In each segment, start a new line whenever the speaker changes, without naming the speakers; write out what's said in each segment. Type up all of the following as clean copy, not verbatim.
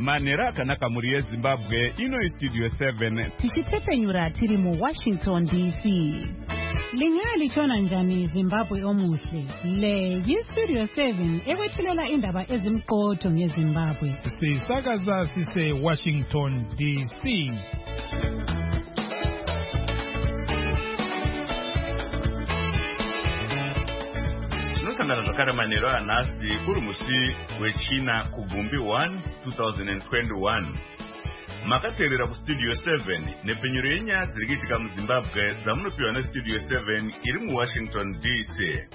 Manera akanaka muri yeZimbabwe ino Studio 7
tichitepenyura tiri mu Washington DC. Lingalitshona njani Zimbabwe omuhle? Le yiStudio 7 ekwethulela indaba ezimqotho ngeZimbabwe.
Sisakaza sise Washington DC.
Nosangana zvakare manheru anhasi kuri musi wechina kugumbi 1 2021. Makateerera kuStudio 7 nepenyero yenyaya dziri kuitika muZimbabwe dzamunopiwa neStudio 7 iri muWashington DC.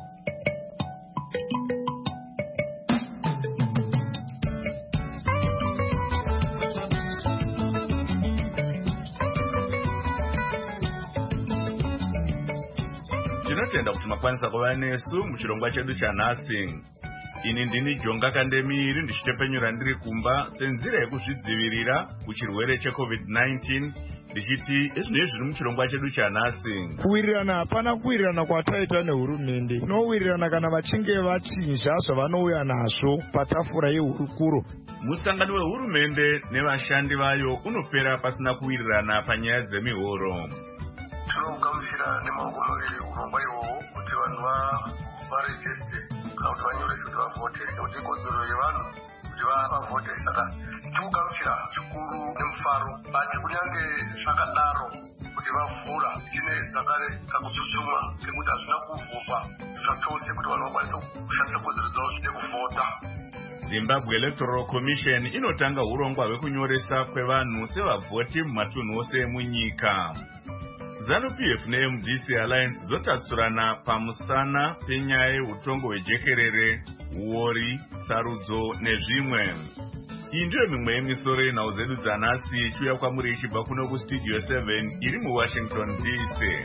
Tinotenda kuti makwanisa kuva nesu muchirongwa chedu chanhasi. Ini ndini Jonga Kandemiri ndichitepenyura ndiri kumba senzira yekuzvidzivirira kuchirwere cheCovid-19 ndichiti ezvinezvi zviri muchirongwa chedu chanhasi.
Kuwirirana hapana kuwirirana kwataita nehurumende. Tinowirirana kana vachinge vachinja zvavanouya nazvo patafura yehurukuro.
Musangano wehurumende nevashandi vayo unopera pasina kuwirirana panyaya dzemihoro.
Tinogamuchira nemaoko maviri urongwa iwowo kuti vanhu varejeste kana kuti vanyorese kuti vavhote nekuti ikodzero yevanhu kuti vavhote. Saka tikugamuchira chikuru nemufaro asi kunyange zvakadaro kuti vavhura chine zvakare kakutsutsuma kekuti hazvina kuvhurwa zvachose kuti vanhu vakwanise kushandisa kodzero dzavo zvide kuvhota.
Zimbabwe Electoral Commission inotanga urongwa hwekunyoresa kwevanhu sevavhoti mumatunhu ose emunyika. ZANU-PF neMDC Alliance zotatsurana pamusana penyaya yeutongo hwejekerere, uori, sarudzo nezvimwe. Iyi ndiyo mimwe yemisoro yenhau dzedu dzanhasi ichiuya kwamuri ichibva kuno kuStudio 7 iri muWashington DC.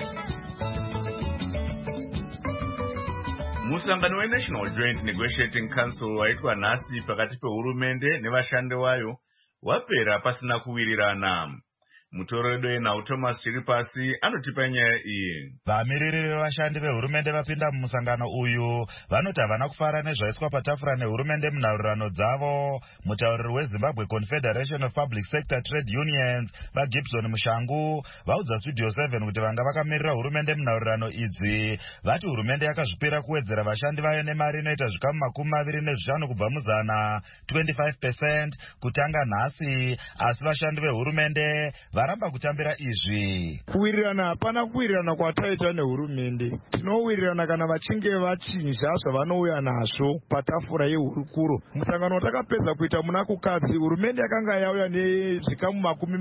Musangano weNational Joint Negotiating Council waitwa nhasi pakati pehurumende nevashandi vayo wapera pasina kuwirirana. Mutoredo yenhau Thomas Chiripasi anotipa nyaya iyi.
Vamiriri vevashandi vehurumende vapinda mumusangano uyu vanoti havana kufara nezvaiswa patafura nehurumende munhaurirano dzavo. Mutauriri weZimbabwe Confederation of Public Sector Trade Unions vaGibson Mushangu vaudza Studio 7 kuti vanga vakamirira hurumende munhaurirano idzi vati hurumende yakazvipira kuwedzera vashandi vayo nemari inoita zvikamu 25 kubva muzana 25% kutanga nhasi, asi vashandi vehurumende varamba kutambira izvi.
Kuwirirana hapana kuwirirana kwataita nehurumende. Tinowirirana kana vachinge vachinja zvavanouya nazvo patafura yehurukuro. Musangano watakapedza kuita muna kukadzi, hurumende yakanga yauya nezvikamu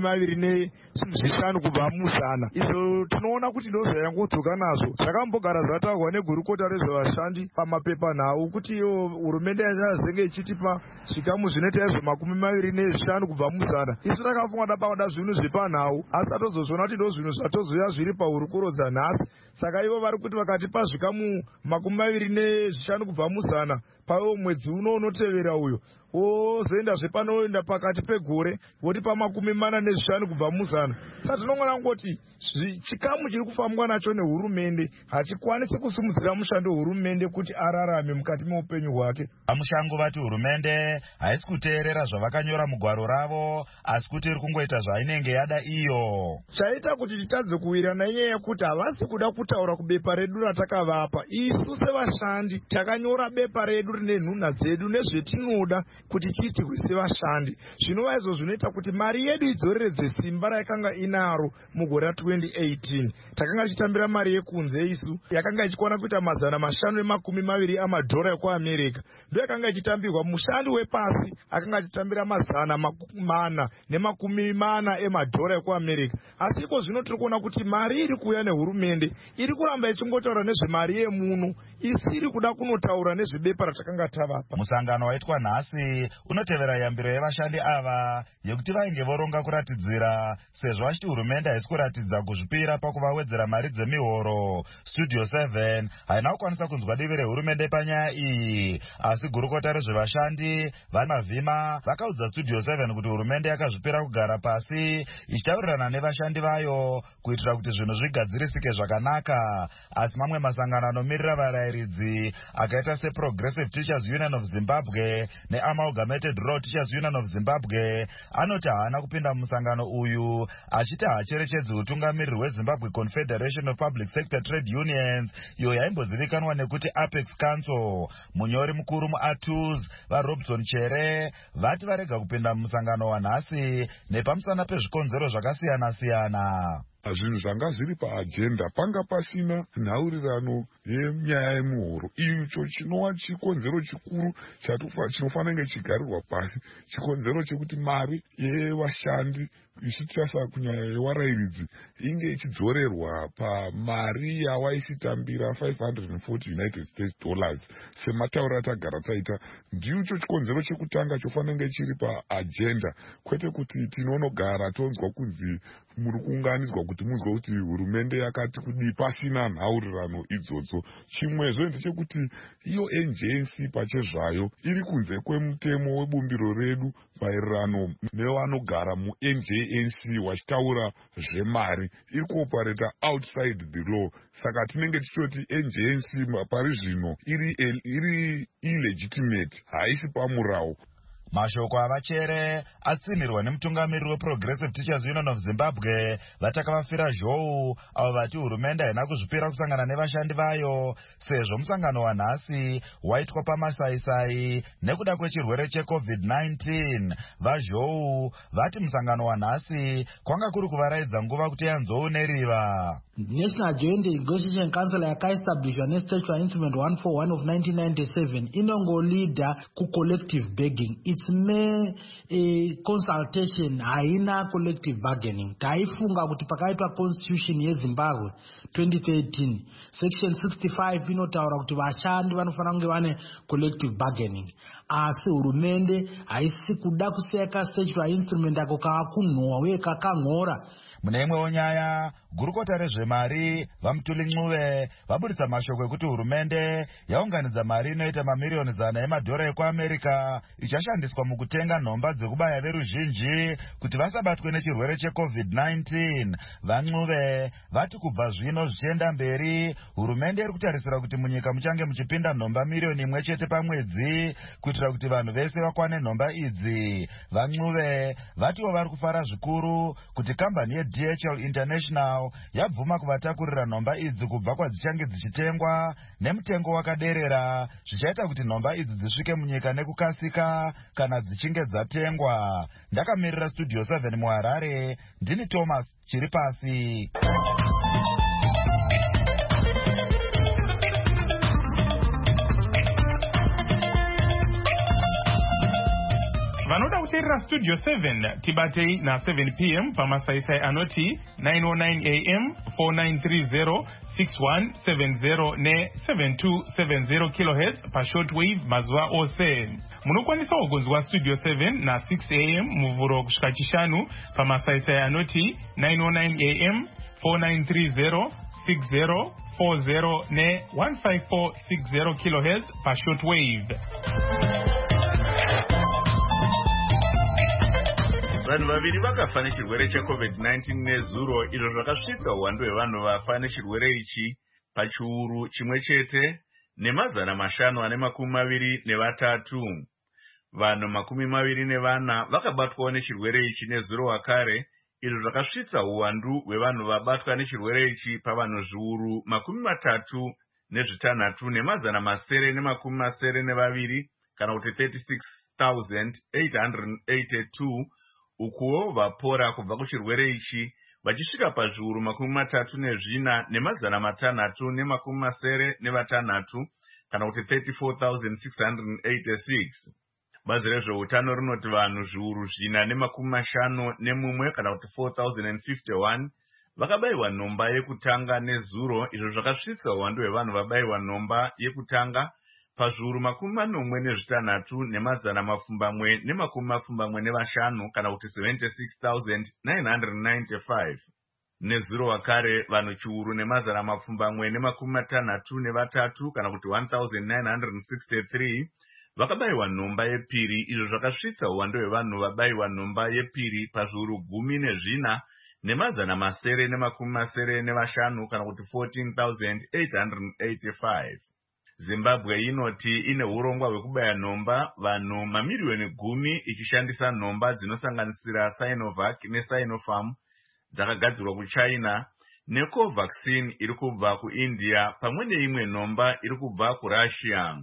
25 kubva muzana. Izvo tinoona kuti ndozvayangodzoka nazvo. Zvakambogara zvataurwa negurukota rezvevashandi pamapepanhau kuti iyo hurumende yachazenge ichitipa zvikamu zvinoita izvo 25 kubva muzana. Isu takafunga tapavada zvinhu zvepa nhau asi atozozvona kuti ndo zvinhu zvatozoya zviri pahurukuro dzanhasi. Saka ivo vari kuti vakatipa zvikamu 25 kubva muzana paiwo mwedzi uno unotevera uyo wozoenda zvepanoenda pakati pegore votipa 45 kubva muzana. Saka tinongona ngoti chikamu chiri kufambwa nacho nehurumende hachikwanisi kusimudzira mushando wehurumende kuti ararame mukati meupenyu hwake.
Vamushango vati hurumende haisi kuteerera zvavakanyora mugwaro ravo asi kuti iri kungoita zvainenge yada iyo.
Chaita kuti titadze kuwirirana inyaya yekuti havasi kuda kutaura kubepa redu ratakavapa. Isu sevashandi takanyora bepa redu rine nhunha dzedu nezvetinoda kuti chiitirwe sevashandi. Zvinova izvo zvinoita kuti mari yedu idzoreredze simba raikanga inaro mugore ra2018. Takanga tichitambira mari yekunze isu yakanga ichikwana kuita $520 amadhora ekuAmerica. Ndo yakanga ichitambirwa. Mushandi wepasi akanga achitambira $440 emadhora ekuAmerica. Asi iko zvino tiri kuona kuti mari iri kuuya nehurumende iri kuramba ichingotaura nezvemari yemuno isiri kuda kunotaura nezvebepa ratakanga tavapa.
Musangano waitwa nhasi unotevera yambiro yevashandi ava yekuti vainge voronga kuratidzira sezvo vachiti hurumende haisi kuratidza kuzvipira pakuvawedzera mari dzemihoro. Studio 7 haina kukwanisa kunzwa divi rehurumende panyaya iyi, asi gurukota rezvevashandi vaMavhima vakaudza Studio 7 kuti hurumende yakazvipira kugara pasi ichitaurirana nevashandi vayo kuitira kuti zvinhu zvigadzirisike zvakanaka. Asi mamwe masangano anomirira varayiridzi akaita seProgressive Teachers Union of Zimbabwe neAmerican Amalgamated Road Teachers Union of Zimbabwe anoti haana kupinda mumusangano uyu, achiti haacherechedzi utungamiriri hweZimbabwe Confederation of Public Sector Trade Unions iyo yaimbozivikanwa nekuti Apex Council. Munyori mukuru muATUS vaRobson Chere vati varega kupinda mumusangano wanhasi nepamusana pezvikonzero zvakasiyana-siyana.
Zvinhu zvanga zviri paagenda panga pasina nhaurirano yenyaya yemuhoro. Icho chinova chikonzero chikuru chinofanira kunge chigarirwa pasi, chikonzero chekuti mari yevashandi ichitarisa kunyanya yewarairidzi inge ichidzorerwa pamari yawaisitambira $540 United States sematauro atagara taita. Ndicho chikonzero chekutanga chofanira kunge chiri paagenda, kwete kuti tinonogara tonzwa kunzi muri kuunganidzwa kuti munzwe kuti hurumende yakati kudii pasina nhaurirano idzodzo. Chimwezve ndechekuti iyo NJNC pachezvayo iri kunze kwemutemo webumbiro redu maererano nevanogara muNJNC wachitaura zvemari, iri kuopareta outside the law. Saka tinenge tichitoti NJNC pari zvino iri illegitimate, haisi pamurawo.
Mashoko avachere atsinirwa nemutungamiriri weProgressive Teachers Union of Zimbabwe vatakavafira zhou avo vati hurumende haina kuzvipira kusangana nevashandi vayo sezvo musangano wanhasi waitwa pamasaisai nekuda kwechirwere cheCovid-19. Vazhou vati musangano wanhasi kwanga kuri kuvaraidza nguva kuti yanzou neriva.
National Joint Negotiation Council yakaestablishwa neStatutory Instrument 141 of 1997 inongolida ku-collective bargaining. It's mere consultation, haina collective bargaining. Taifunga kuti pakaitwa constitution yeZimbabwe 2013 section 65 inotaura kuti vashandi vanofanira kunge vane collective bargaining. Asi hurumende haisi kuda kuseka statutory instrument ako kakunhwa uye kakang'ora.
Mune imwewo nyaya, gurukota rezvemari vaMutuli Ncube vaburitsa mashoko ekuti hurumende yaunganidza mari inoita mamiliyoni 100 emadhora ekuAmerica ichashandiswa mukutenga nhomba dzekubaya veruzhinji kuti vasabatwe nechirwere cheCovid-19. VaNcube vati kubva zvino zvichienda mberi, hurumende iri kutarisira kuti munyika muchange muchipinda nhomba miliyoni 1 chete pamwedzi kuitira kuti vanhu vese vakwane nhomba idzi. VaNcube vatiwo vari kufara zvikuru kuti kambani yeDHL International yabvuma kuvatakurira nhomba idzi kubva kwadzichange dzichitengwa nemutengo wakaderera, zvichaita kuti nhomba idzi dzisvike munyika nekukasika kana dzichinge dzatengwa. Ndakamirira Studio 7 muHarare, ndini Thomas Chiripasi.
Vanoda kuteerera Studio 7 tibatei na 7 p.m. pamasaisai anoti 909 am 4930 6170 ne 7270 kHz pashortwave mazuva ose. Munokwanisa kugonzwa Studio 7 na 6 am muvhuro kusvika chishanu pamasaisai anoti 909 am 4930 6040 ne 15460 kHz pashortwave.
Vanhu vaviri vakafa nechirwere cheCovid-19 nezuro, izvo zvakasvitsa uwandu hwevanhu vafa nechirwere ichi pachiuru chimwe chete ne523. Vanhu 24 vakabatwawo nechirwere ichi nezuro wakare, izvo zvakasvitsa uwandu hwevanhu vabatwa nechirwere ichi pavanhu zviuru 36 ne972 kana kuti 36,882. Ukuwo vapora kubva kuchirwere ichi vachisvika pazviuru 34 ne696 kana kuti 34,686. Bazi rezveutano rinoti vanhu zviuru 451 kana kuti 4,051 vakabayiwa nhomba yekutanga nezuro, izvo zvakasvitsa uwandu hwevanhu vabayiwa nhomba yekutanga pazviuru 46,975 kana kuti 76,995. Nezuro wakare vanhu chiuru 163 kana kuti 1,963 vakabayiwa nhomba yepiri, izvo zvakasvitsa uwandu hwevanhu vabayiwa nhomba yepiri pazviuru 14 ne975 kana kuti 14,885. Zimbabwe inoti ine urongwa hwekubaya nhomba vanhu mamiliyoni 10 ichishandisa nhomba dzinosanganisira Sinovac neSinopharm dzakagadzirwa kuChina, neCovaxin iri kubva kuIndia, pamwe neimwe nhomba iri kubva kuRussia.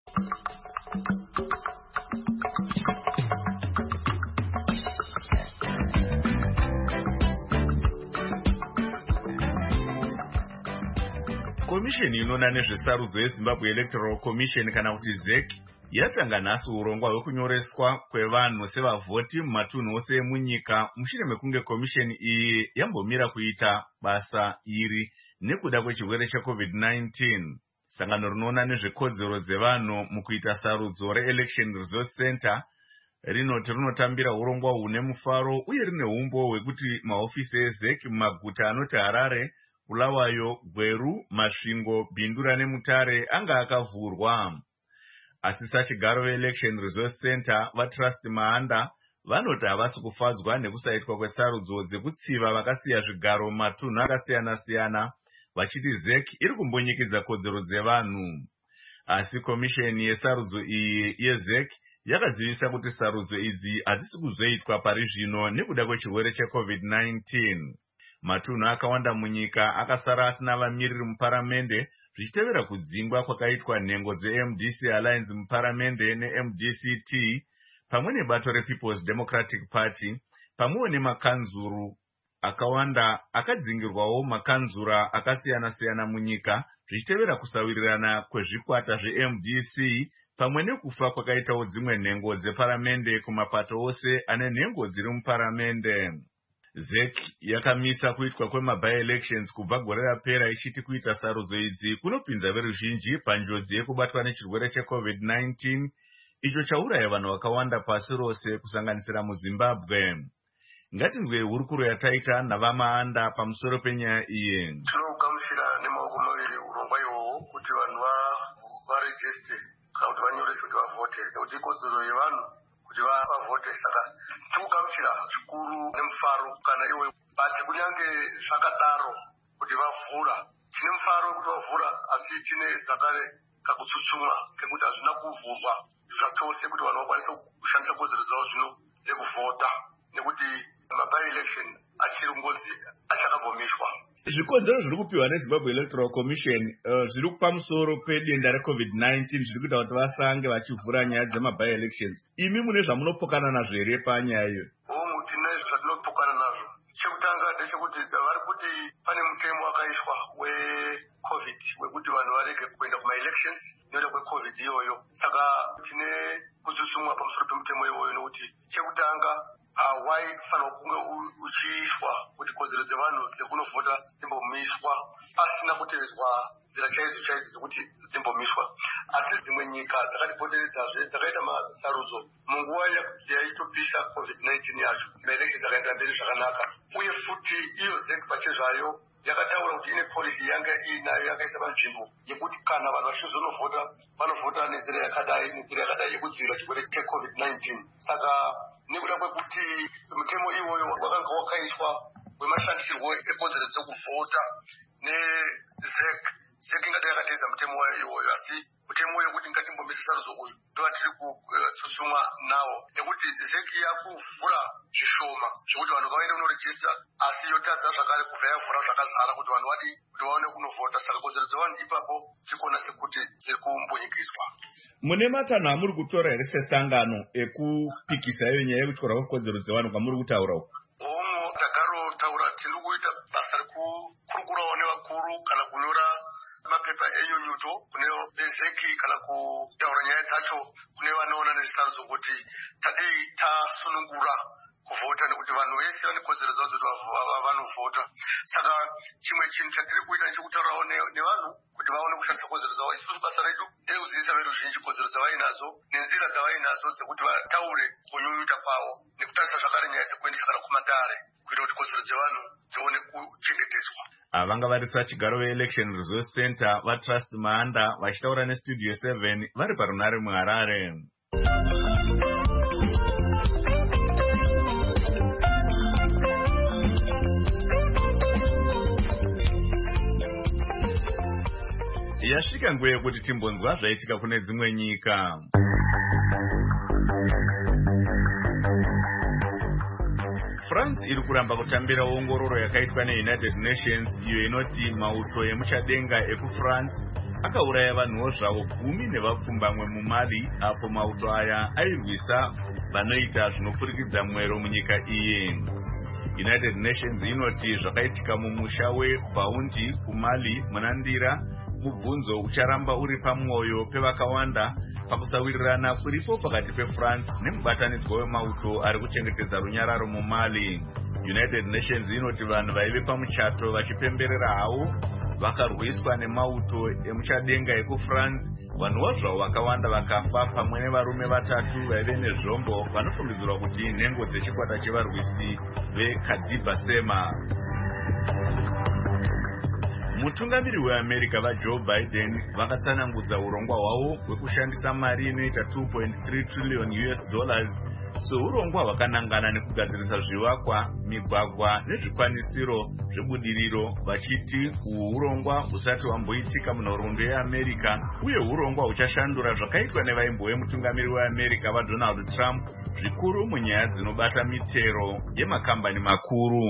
Komisheni inoona nezvesarudzo yeZimbabwe Electoral Commission kana kuti ZEC yatanga nhasi urongwa hwekunyoreswa kwevanhu sevavhoti mumatunhu ose emunyika mushure mekunge komisheni iyi yambomira kuita basa iri nekuda kwechirwere cheCovid-19. Sangano rinoona nezvekodzero dzevanhu mukuita sarudzo reElection Resource Center rinoti rinotambira urongwa hune mufaro uye rine umbo hwekuti mahofisi eZEC mumaguta anoti Harare, Bulawayo, Gweru, Masvingo, Bindura neMutare anga akavhurwa. Asisa chigaro veElection Resource Center vaTrust Mahanda vanoti havasi kufadzwa nekusaitwa kwesarudzo dzekutsiva vakasiya zvigaro mumatunhu akasiyana-siyana, vachiti ZEC iri kumbonyikidza kodzero dzevanhu. Asi komisheni yesarudzo iyi yeZEC yakazivisa kuti sarudzo idzi hadzisi kuzoitwa pari zvino nekuda kwechirwere cheCovid-19. Matunhu akawanda munyika akasara asina vamiriri muparamende zvichitevera kudzingwa kwakaitwa nhengo dzeMDC Alliance muparamende neMDCT pamwe nebato rePeople's Democratic Party, pamwe nemakanzuru akawanda akadzingirwawo makanzura akasiyana-siyana munyika zvichitevera kusawirirana kwezvikwata zveMDC pamwe nekufa kwakaitawo dzimwe nhengo dzeparamende kumapato ose ane nhengo dziri muparamende. ZEC yakamisa kuitwa kwema-by-elections kubva gore rapera ichiti kuita sarudzo idzi kunopinza veruzhinji panjodzi yekubatwa nechirwere cheCovid-19 icho chauraya vanhu vakawanda pasi rose kusanganisira muZimbabwe. Ngatinzwe hurukuro yataita navaMahanda pamusoro penyaya iyi.
Tinogamuchira nemaoko maviri urongwa ihoho kuti vanhu varejeste kana kuti vanyorese kuti vavhote nekuti ikodzero yevanhu kuti vavhote. Saka tikugamuchira zvikuru nemufaro kana iwe bati kunyange zvakadaro kuti vavhura tine mufaro wekuti vavhura, asi tine zvakare kakutsutsumwa kekuti hazvina kuvhurwa zvachose kuti vanhu vakwanise kushandisa kodzero dzavo zvino dzekuvhota nekuti maby-election achiri ngozi achakambomishwa.
Zvikodzero zviri kupiwa neZimbabwe Electoral Commission zviri pamusoro pedenda reCovid-19 zviri kuita kuti vasange vachivhura nyaya dzemaby-elections. Imi mune zvamunopokana nazvo here panyaya iyo?
Tine zvatinopokana nazvo. Chekutanga ndechekuti vari kuti pane mutemo wakaiswa weCovid wekuti vanhu varege kuenda kuma-elections nekuda kweCovid iyoyo. Saka tine kutsutsumwa pamusoro pemutemo iyoyo nekuti chekutanga waifanira kunge uchiiswa kuti kodzero dzevanhu dzekunovhota dzimbomishwa pasina kutevedzwa nzira chaidzo dzekuti dzimbomishwa. Asi dzimwe nyika dzakatipoteredzazve dzakaita masarudzo munguva yaitopisa COVID-19 yacho, ma-elections akaenda mberi zvakanaka, uye futi iyo ZEC pachezvayo yakataura kuti ine policy yanga inayo yakaisa panzvimbo yekuti kana vanhu vachizonovhota vanovhota nenzira yakadai yekudzivirira chirwere cheCovid-19. Saka nekuda kwekuti mutemo iwoyo wakanga wakaiswa wemashandisirwo ekodzero dzekuvhota neZEC ingadai yakateedza mutemo wayo iwoyo, asi mutemo uyo kuti ngatimbomise sarudzo uyu ndovatiri kutsutsumwa nawo nekuti ZEC yakuvhura zvishoma zvokuti vanhu vaende kunorejista, asi yotadza zvakare kubva yavhura zvakazara kuti vanhu vadi kuti vaone kunovhota. Saka kodzero dzevanhu ipapo dzikuona sekuti dziri kumbonyikiswa.
Mune matanho amuri kutora here sesangano ekupikisa iyo nyaya yekutyora kwekodzero dzevanhu kwamuri kutaura uku?
Omwo tagarotaura tiri kuita basa rekukurukurawo nevakuru kana kunyora mapepa enyunyuto kune ZEC kana kutaura nyaya dzacho kune vanoona nezvisarudzo kuti tadii tasunungura kuvhota nekuti vanhu vese vane kodzero dzavo dzekuti vanovhota. Saka chimwe chinhu chatiri kuita nechekutaurawo nevanhu kuti vaone kushandisa kodzero dzavo. Isusu basa redu nderekudzidzisa veruzhinji kodzero dzavainadzo nenzira dzavainadzo dzekuti vataure kunyunyuta kwavo nekutarisa zvakare nyaya dzekuendesa kana kumatare kuita kuti kodzero dzevanhu dzione kuchengetedzwa.
Vanga varisa chigaro veElection Resource Center vaTrust Mahanda vachitaura neStudio 7 vari parunare muHarare. yasvika nguva yekuti timbonzwa zvaitika kune dzimwe nyika. France iri kuramba kutambira ongororo yakaitwa neUnited Nations iyo inoti mauto emuchadenga ekuFrance akauraya vanhuwo zvavo 10 nevapfumbamwe muMali apo mauto aya airwisa vanoita zvinopfurikidza mwero munyika iyi. United Nations inoti zvakaitika mumusha weBaundi kuMali munandira mubvunzo ucharamba uri pamwoyo pevakawanda pakusawirirana kuripo pakati peFrance nemubatanidzwa wemauto ari kuchengetedza runyararo muMali. United Nations inoti vanhu vaive pamuchato vachipemberera havo vakarwiswa nemauto emuchadenga ekuFrance. Vanhuwo zvavo vakawanda vakafa pamwe nevarume 3 vaive nezvombo vanofungidzirwa kuti nhengo dzechikwata chevarwisi veKadiba Sema. Mutungamiri weAmerica vaJoe Biden vakatsanangudza urongwa hwavo hwekushandisa mari inoita $2.3 trillion seurongwa hwakanangana nekugadzirisa zvivakwa, migwagwa nezvikwanisiro zvebudiriro, vachiti uhu urongwa husati hwamboitika munhoroondo yeAmerica uye urongwa huchashandura zvakaitwa nevaimbo vemutungamiri weAmerica vaDonald Trump zvikuru munyaya dzinobata mitero yemakambani makuru.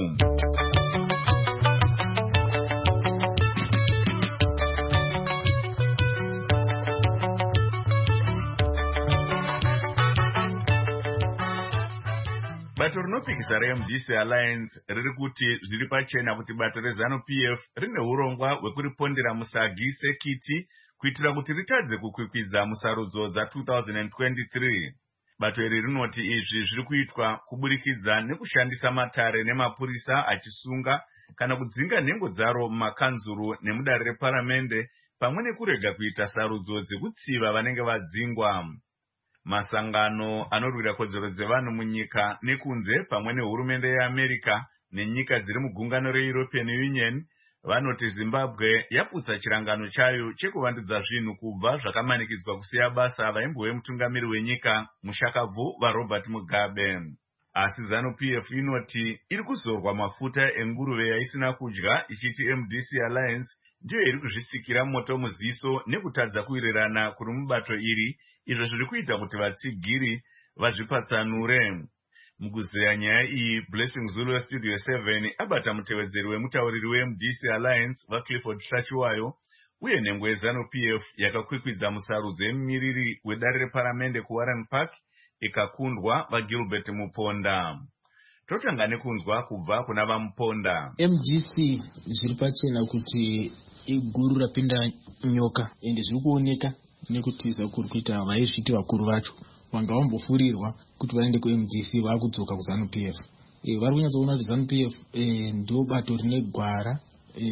Bato rinopikisa reMDC Alliance riri kuti zviri pachena kuti bato reZANU-PF rine urongwa hwekuripondera musagi sekiti kuitira kuti ritadze kukwikwidza musarudzo dza2023. Bato iri rinoti izvi zviri kuitwa kuburikidza nekushandisa matare nemapurisa achisunga kana kudzinga nhengo dzaro mumakanzuru nemudare reparamende pamwe nekurega kuita sarudzo dzekutsiva vanenge vadzingwa. Masangano anorwira kodzero dzevanhu munyika nekunze pamwe nehurumende yeAmerica nenyika dziri mugungano reEuropean Union vanoti Zimbabwe yaputsa chirangano chayo chekuvandudza zvinhu kubva zvakamanikidzwa kusiya basa vaimbove mutungamiri wenyika mushakabvu vaRobert Mugabe. Asi ZANU-PF inoti iri kuzorwa mafuta enguruve yaisina kudya ichiti MDC Alliance ndiyo iri kuzvisikira moto muziso nekutadza kuwirirana kuri mubato iri, izvo zviri kuita kuti vatsigiri vazvipatsanure. Mukuzeya nyaya iyi, Blessing Zulu weStudio 7 abata mutevedzeri wemutauriri weMDC Alliance vaClifford Shachiwayo uye nhengo yeZANU-PF yakakwikwidza musarudzo yemumiriri wedare reparamende kuWarren Park ikakundwa vaGilbert Muponda. Totanga nekunzwa kubva kuna vaMuponda.
MDC zviri pachena kuti iguru rapinda nyoka ende zviri kuoneka nekutiza kuri kuita vaizviti vakuru vacho vanga vambofurirwa kuti vaende kuMDC vakudzoka kuZANU-PF. Vari kunyatsoona kuti ZANU-PF ndio bato rine gwara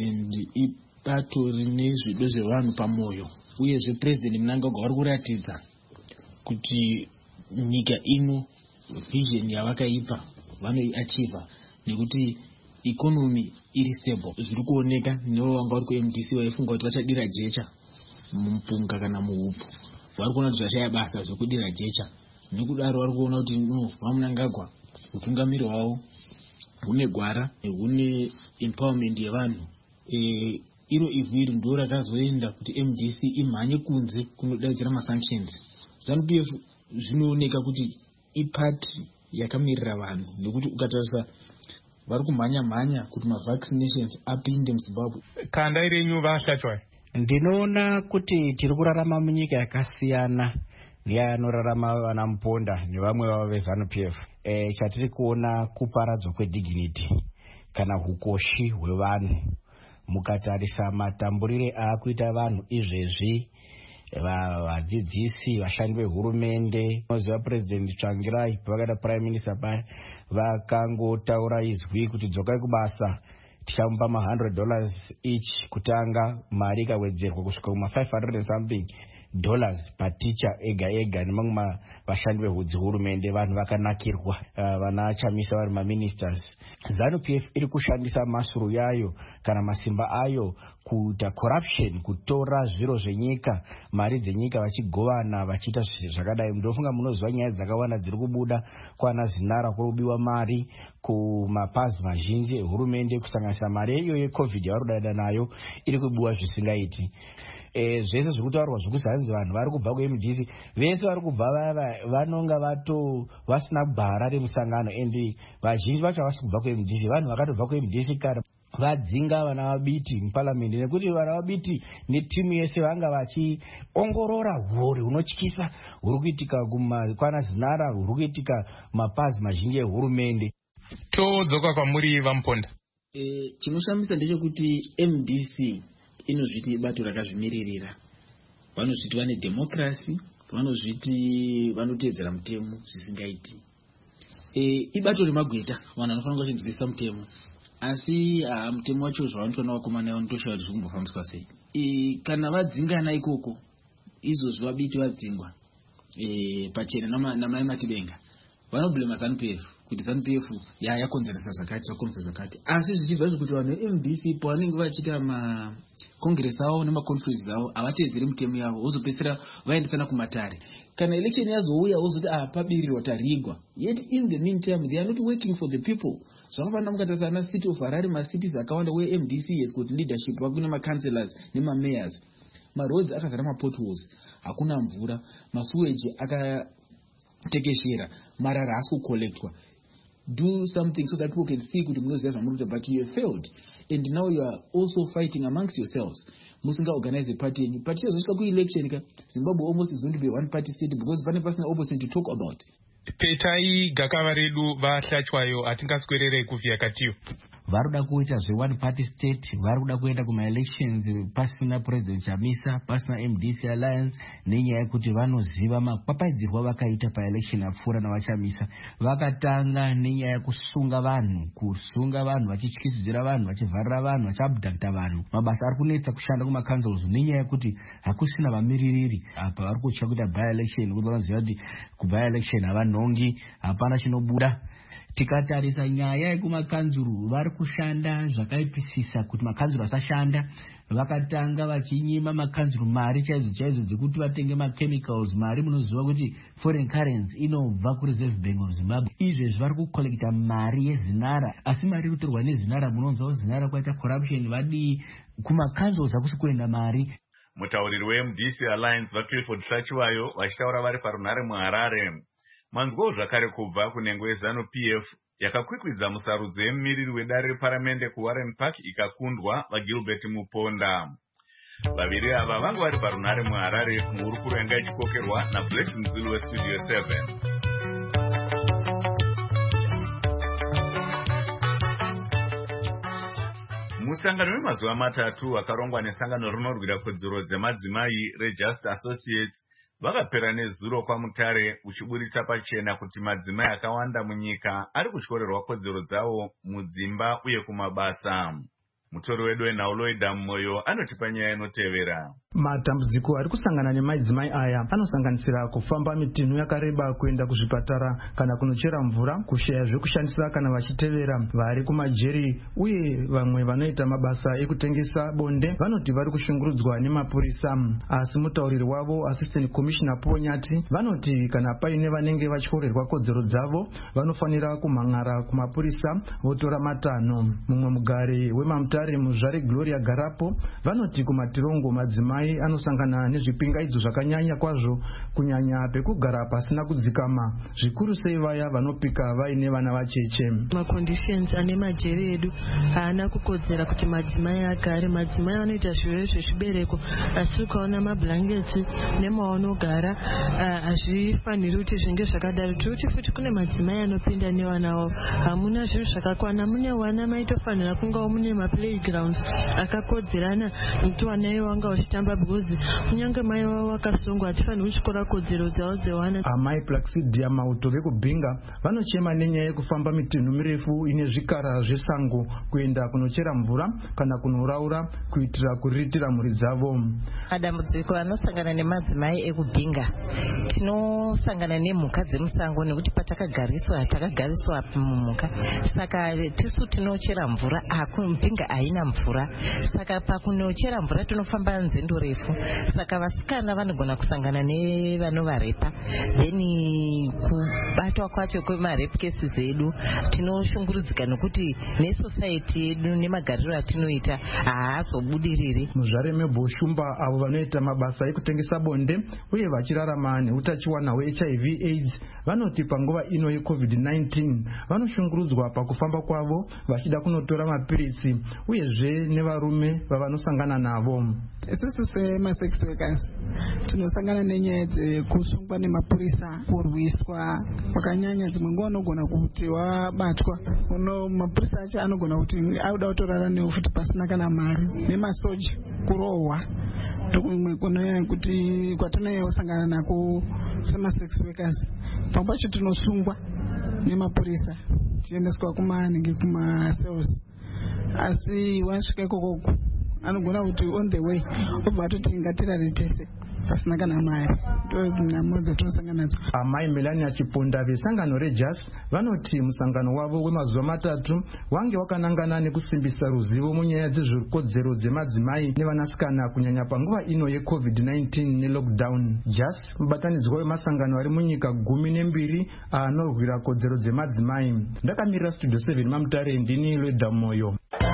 bato rine zvido zvevanhu pamwoyo uyezve President Mnangagwa vari kuratidza kuti nyika ino vision yavakaipa vanoiachiva nekuti economy iri stable. Zviri kuoneka nevo vanga vari kuMDC vaifunga kuti vachadira jecha mumpunga kana muhupu, vari kuona kuti zvashaya basa zvekudira jecha. Nekudaro vari kuona kuti vaMnangagwa utungamiri hwavo hune gwara, hune empowerment yevanhu. Iro ivhu iri ndo rakazoenda kuti MDC imhanye kunze kunodaidzira masanctions. ZANU-PF zvinooneka kuti ipati yakamirira vanhu nekuti ukatarisa vari kumhanya kuti mavaccinations apinde muZimbabwe.
Kanda irenyu vaShachwa.
Ndinoona kuti tiri kurarama munyika yakasiyana neyanorarama vana Muponda nevamwe vavo veZANU-PF. Chatiri kuona kuparadzwa kwedignity kana hukoshi hwevanhu. Mukatarisa matamburire akuita vanhu izvezvi, vadzidzisi, vashandi vehurumende, noziva President Tsvangirai pavakaita Prime Minister paya vakangotaura izwi kuti dzokai kubasa, tichamupa $100 each kutanga, mari ikawedzerwa kusvika kuma$500 and something paticha ega nemamwe vashandi vehurumende. Vanhu vakanakirwa, vana Chamisa vari maministers. ZANU-PF iri kushandisa masuru yayo kana masimba ayo kuita corruption, kutora zviro zvenyika, mari dzenyika vachigovana vachiita zvakadai. Ndofunga munoziva nyaya dzakawanda dziri kubuda kwana Zinara kurubiwa mari kumapazi mazhinji ehurumende kusanganisa mari iyo yeCovid yavari kudaida nayo iri kubuwa zvisingaiti. zvese zviri kutaurwa zvekuzanzi vanhu vari kubva kuMDC vese vari kubva vanonga vasina kubva Harare musangano, and vazhinji vacho havasi kubva kuMDC, vanhu vakatobva kuMDC kare vadzinga vana vabiti muparamendi, nekuti vana vabiti netimu yese vanga vachiongorora huri hunotyisa huri kuitika kwana Zinara, huri kuitika mapazi mazhinji ehurumende.
Todzoka kwamuri Vamuponda.
Chinoshamisa ndechekuti MDC inozviti bato rakazvimiririra, vanozviti vane democracy, vanozviti vanotedzera mutemo zvisingaiti. Ibato remagweta, vanhu vanofanira kuchinzwisa mutemo, asi mutemo wacho zvavanotoona vakomana yavo ndoshaya kuti zvikumbofambiswa sei. Kana vadzingana ikoko izvozvo vabiti vadzingwa pachena namai Matibenga, vanoblema ZANU-PF kuti ZANU-PF yakonzeresa zvakati, asi zvichibva zvekuti vanhu veMDC pavanenge vachiita makongresi avo nemaconferences avo havatedzeri mutemo yavo, vozopedzisira vaendesana kumatare. Kana election yazouya vozoti pabirirwa tarigwa, yet in the meantime they are not working for the people. Zvakafanana mukatarisa ana city of Harare, macities akawanda where MDC has got leadership, vakuna macancelors nemamayors, maroads akazara mapotholes, hakuna mvura, masuweji akatekeshera, marara haasi kucollectwa. Do something so that people can see kuti munoziva zvamunoita, but you have failed, and now you are also fighting amongst yourselves. Musinga organize a party, and party yazosvika kuelection ka Zimbabwe almost is going to be a one party state because pane pasina opposition to talk about.
Petai gakava redu vahlachwayo hatingaswererei kuvhiya katiyo.
Varuda kuita one party state, varuda kuenda kuma-elections pasina President Chamisa, pasina MDC alliance, nenyaya yekuti vanoziva mapapaidzirwa vakaita pa-election apfuura navachamisa. Vakatanga nenyaya yekusunga vanhu, vachityisidzira vanhu, vachivharira vanhu, vachiabducta vanhu. Mabasa ari kunetsa kushanda kuma-councils nenyaya yekuti hakusina vamiririri. Apa vari kutya kuita by-election, kuti vanoziva kuti ku-by-election havanhongi, hapana chinobuda. Tikatarisa nyaya yekumakanzuru vari kushanda zvakaipisisa kuti makanzuru asashanda. Vakatanga vachinyima makanzuru mari chaidzo dzekuti vatenge machemicals, mari munoziva kuti foreign currency inobva kuReserve Bank of Zimbabwe. Izvezvi vari kukolekta mari yeZinara, asi mari kutorwa neZinara, munonzwa Zinara kwaita corruption, vadii kumakanzuru hakusi kuenda mari.
Mutauriri weMDC Alliance vaClifford Hlachwayo vachitaura vari parunhare muHarare. Manzwawo zvakare kubva kunengwe ZANU-PF yakakwikwidza musarudzo yemumiriri wedare reparamende kuWarren Park ikakundwa vaGilbert Muponda. Vaviri ava vanga vari parunhare muHarare muhurukuro yanga ichikokerwa naBlessing Zulu weStudio 7. Musangano wemazuva matatu wakarongwa nesangano rinorwira kodzero dzemadzimai reJust Associates vakapera nezuro kwaMutare uchiburitsa pachena kuti madzimai akawanda munyika ari kutyorerwa kodzero dzawo mudzimba uye kumabasa. Mutori wedu weNauloida Moyo anotipa nyaya inotevera.
Matambudziko ari kusangana nemadzimai aya anosanganisira kufamba mitinhu yakareba kuenda kuzvipatara kana kunochera mvura, kushaya zvekushandisa kana vachitevera vari kumajeri, uye vamwe vanoita mabasa ekutengesa bonde vanoti vari kushungurudzwa nemapurisa. Asi mutauriri wavo Assistant Commissioner Ponyati vanoti kana paine vanenge vachorerwa kodzero dzavo vanofanira kumhan'ara kumapurisa votora matanho. Mumwe mugari weMamutare Muzvare Gloria Garapo vanoti kumatirongo madzimai anosangana nezvipingaidzo zvakanyanya kwazvo, kunyanya pekugara pasina kudzikama, zvikuru sei vaya vanopika vaine vana vacheche.
Maconditions ane majeri edu haana kukodzera kuti madzimai agare. Madzimai vanoita zvirwere zvezvibereko, asi ukaona mablankets nemavanogara hazvifaniri kuti zvinge zvakadaro. Tirikuti futi kune madzimai anopinda nevana wavo, hamuna zvinhu zvakakwana. Mune wana maitofanira kungawo mune maplaygrounds akakodzerana kuti wana iwo wanga uchitamba, because kunyange mai wavo vakasungwa hatifaniri kuchikora kodzero dzavo dzewana. Amai Plaxidia Mauto vekubhinga vanochema nenyaya yekufamba mitinhu mirefu ine zvikara zvesango kuenda kunochera mvura kana kunoraura kuitira kuriritira mhuri dzavo.
Madambudziko anosangana nemadzimai ekubhinga, tinosangana nemhuka dzemusango nekuti patakagariswa mumhuka, saka tisu tinochera mvura mubhinga haina mvura, saka pakunochera mvura tinofamba nzendo refu, saka vasikana vanogona kusangana nevanovarepa, then kubatwa kwacho kwemarepu cases edu tinoshungurudzika nokuti nesociety yedu nemagariro atinoita haazobudiriri.
Muzvare Meboshumba avo vanoita mabasa ekutengesa bonde uye vachirarama neutachiwana hweHIV AIDS vanoti panguva ino yeCovid-19 vanoshungurudzwa pakufamba kwavo vachida kunotora mapirisi uyezve nevarume vavanosangana navo.
Isusu sema-sex workers tinosangana nenyaya dzekusungwa nemapurisa, kurwiswa kwakanyanya. Dzimwe nguva unogona kuti wabatwa mapurisa acho anogona kuti auda kutorara newe futi pasina kana mari, nemasoja kurohwa. Ndokumwe kunonyanya kuti kwatinosangana nako sema-sex workers. Pamwe pacho tinosungwa nemapurisa tiendeswa kuma-cells, asi wasvika ikoko anogona kuti on the way obva atoti ngatirare tese pasina kana mari. Ndonamo dzatinosangana nadzo.
Amai Melania Chiponda vesangano reJAS vanoti musangano wavo wemazuva matatu wange wakanangana nekusimbisa ruzivo munyaya dzezvikodzero dzemadzimai nevanasikana kunyanya panguva ino yeCovid-19 nelockdown. JAS mubatanidzwa wemasangano ari munyika 12 anorwira kodzero dzemadzimai. Ndakamirira Studio 7 Mamutare, ndini Lweda Moyo.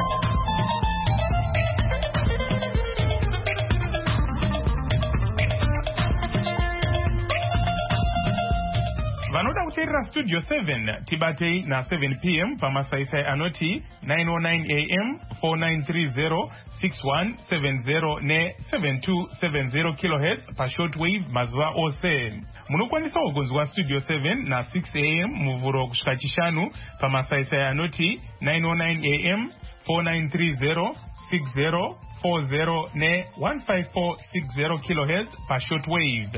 Vanoda kuteerera Studio 7 tibatei na 7 p.m. pamasaisai anoti 909 am 4930 6170 ne 7270 kHz pashortwave mazuva ose. Munokwanisa kugonzwa Studio 7 na 6 am muvhuro kusvika chishanu pamasaisai anoti 909 am 4930 6040 ne 15460 kHz pashortwave.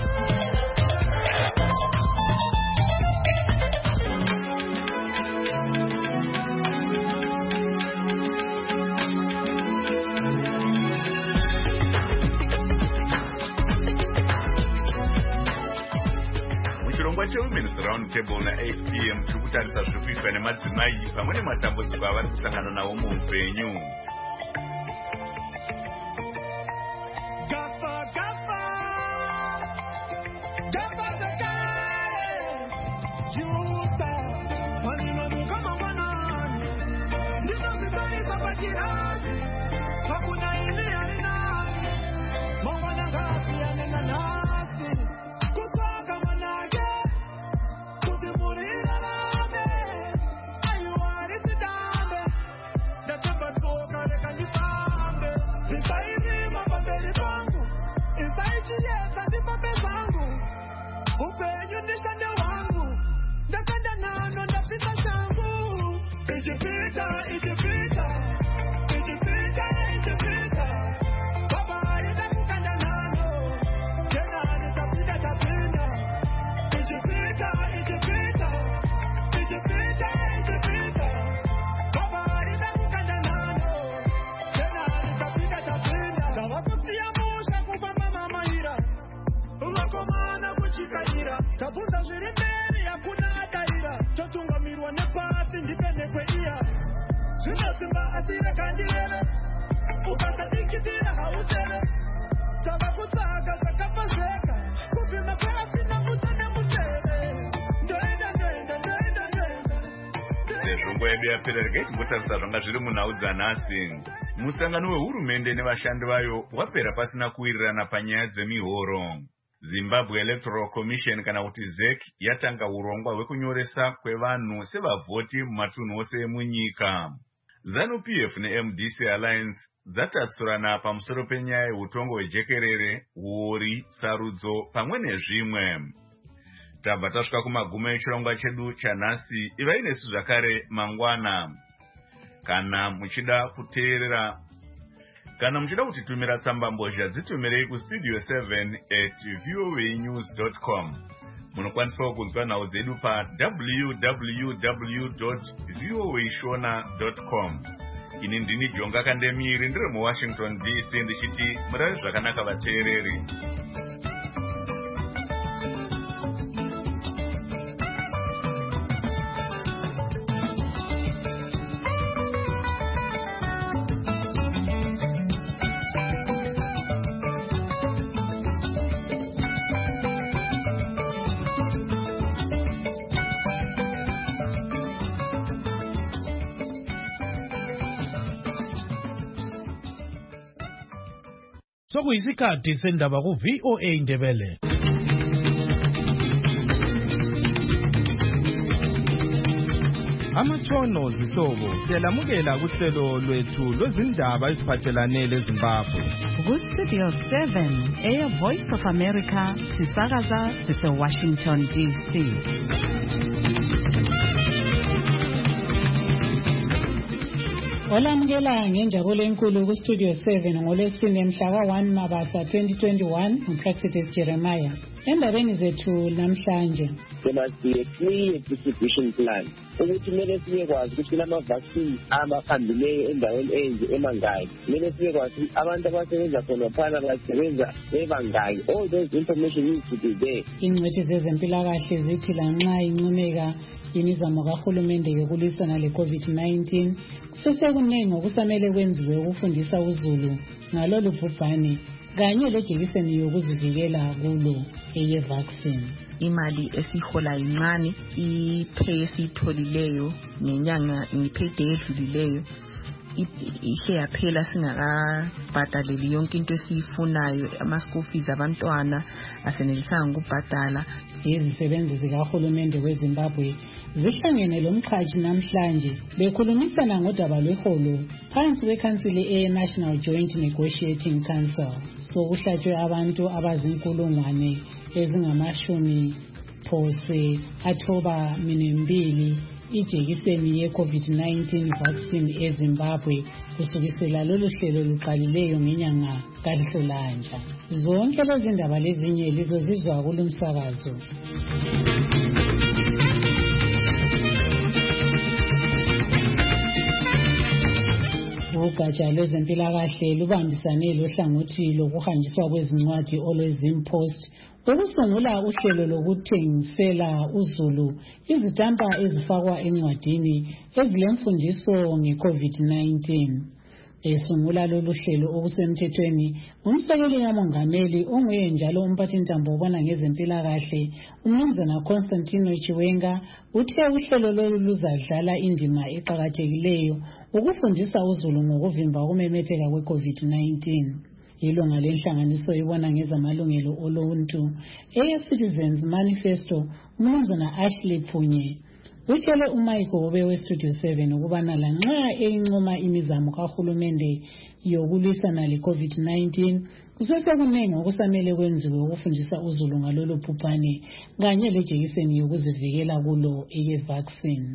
Women's Round Table na 8 p.m. tikutarisa zvikuitwa nemadzimai pamwe nematambudziko avari kusangana nawo muupenyu. Kutarisa zvanga zviri munhau dzanhasi, musangano wehurumende nevashandi vayo wapera pasina kuwirirana panyaya dzemihoro. Zimbabwe Electoral Commission kana kuti ZEC yatanga urongwa hwekunyoresa kwevanhu sevavhoti mumatunhu ose emunyika. ZANU-PF neMDC Alliance dzatatsurana pamusoro penyaya yeutongo hwejekerere, huori, sarudzo pamwe nezvimwe. Tabva tasvika kumagumo echirongwa chedu chanhasi. Ivai nesu zvakare mangwana. Kana muchida kutitumira tsamba mbozha dzitumirei kustudio 7@voanews.com. Munokwanisa kunzwa nhau dzedu pa www.voashona.com. Ini ndini Jonga Kandemiri ndiri muWashington DC ndichiti murare zvakanaka vateereri.
Sokuyisikhathi sendaba ku VOA Indebele.
Amatshono zihlobo siyalamukela kuhlelo lwethu lwezindaba eziphathelane leZimbabwe.
Ku-Studio 7 Voice of America sisakaza sise-Washington DC. Olamukela ngenjabulo enkulu ku-Studio 7 ngoLwesine mhla ka-1 Mabasa 2021 nguPraxidis Jeremiah. Endabeni zethu namhlanje.
There must be a clear distribution plan. Ukuthi kumele sibe kwazi ukuthi lama-vaccine abahambileyo endaweni enje emangayi. Kumele sibe kwazi abantu abasebenza khona phana basebenza bebangaki. All those information needs to be there.
Ingcwethi zezempilakahle zithi lanxa incomeka imizamo kahulumende yokulwisana le-COVID-19 kusesekuningi okusamele kwenziwe ukufundisa uzulu ngalolu bhubhane kanye lejekiseni yokuzivikela kulo eye-vaccine.
Imali esihola incane, ipay esiyitholileyo nenyanga ngipayday edlulileyo ihe yaphela singakabhadaleli yonke into esiyifunayo, ama-school fees abantwana asenelisanga ukubhadala.
Izisebenzi zikahulumende weZimbabwe zihlangene lomqhashi namhlanje bekhulumisana ngodaba lweholo phansi kwekhansili eye-National Joint Negotiating Council. Sokuhlatshwe abantu abazinkulungwane ezingamashumi phose athoba minembili ijekiseni ye-COVID-19 vaccine eZimbabwe kusukisela lolu hlelo luqalileyo ngenyanga kaNhlolanja. Zonke lezi ndaba lezinye lizozizwa kulumsakazo. Ugatsha lwezempilakahle lubambisane lohlangothi lokuhanjiswa kwezincwadi olweZimpost ukusungula uhlelo lokuthengisela uzulu izitampa ezifakwa encwadini ezilemfundiso nge-COVID-19. Esungula lolu hlelo okusemthethweni umsekeli kamongameli onguye njalo umphathintambo obona ngezempilakahle uMnumzana Constantino Chiwenga uthe uhlelo lolu luzadlala indima eqakathekileyo ukufundisa uzulu ngokuvimba ukumemetheka kwe-COVID-19. Ilunga lenhlanganiso ibona ngezamalungelo oluntu eye-Citizens Manifesto uMnumzana Ashley Pfunye utshele uMaiko Obe we-Studio 7 ukubana lanxa eyincoma imizamo kahulumende yokulwisana le-COVID-19 kusesekuningi okusamele kwenziwe ukufundisa uzulu ngalolu bhubhane kanye lejekiseni yokuzivikela kulo eye-vaccine.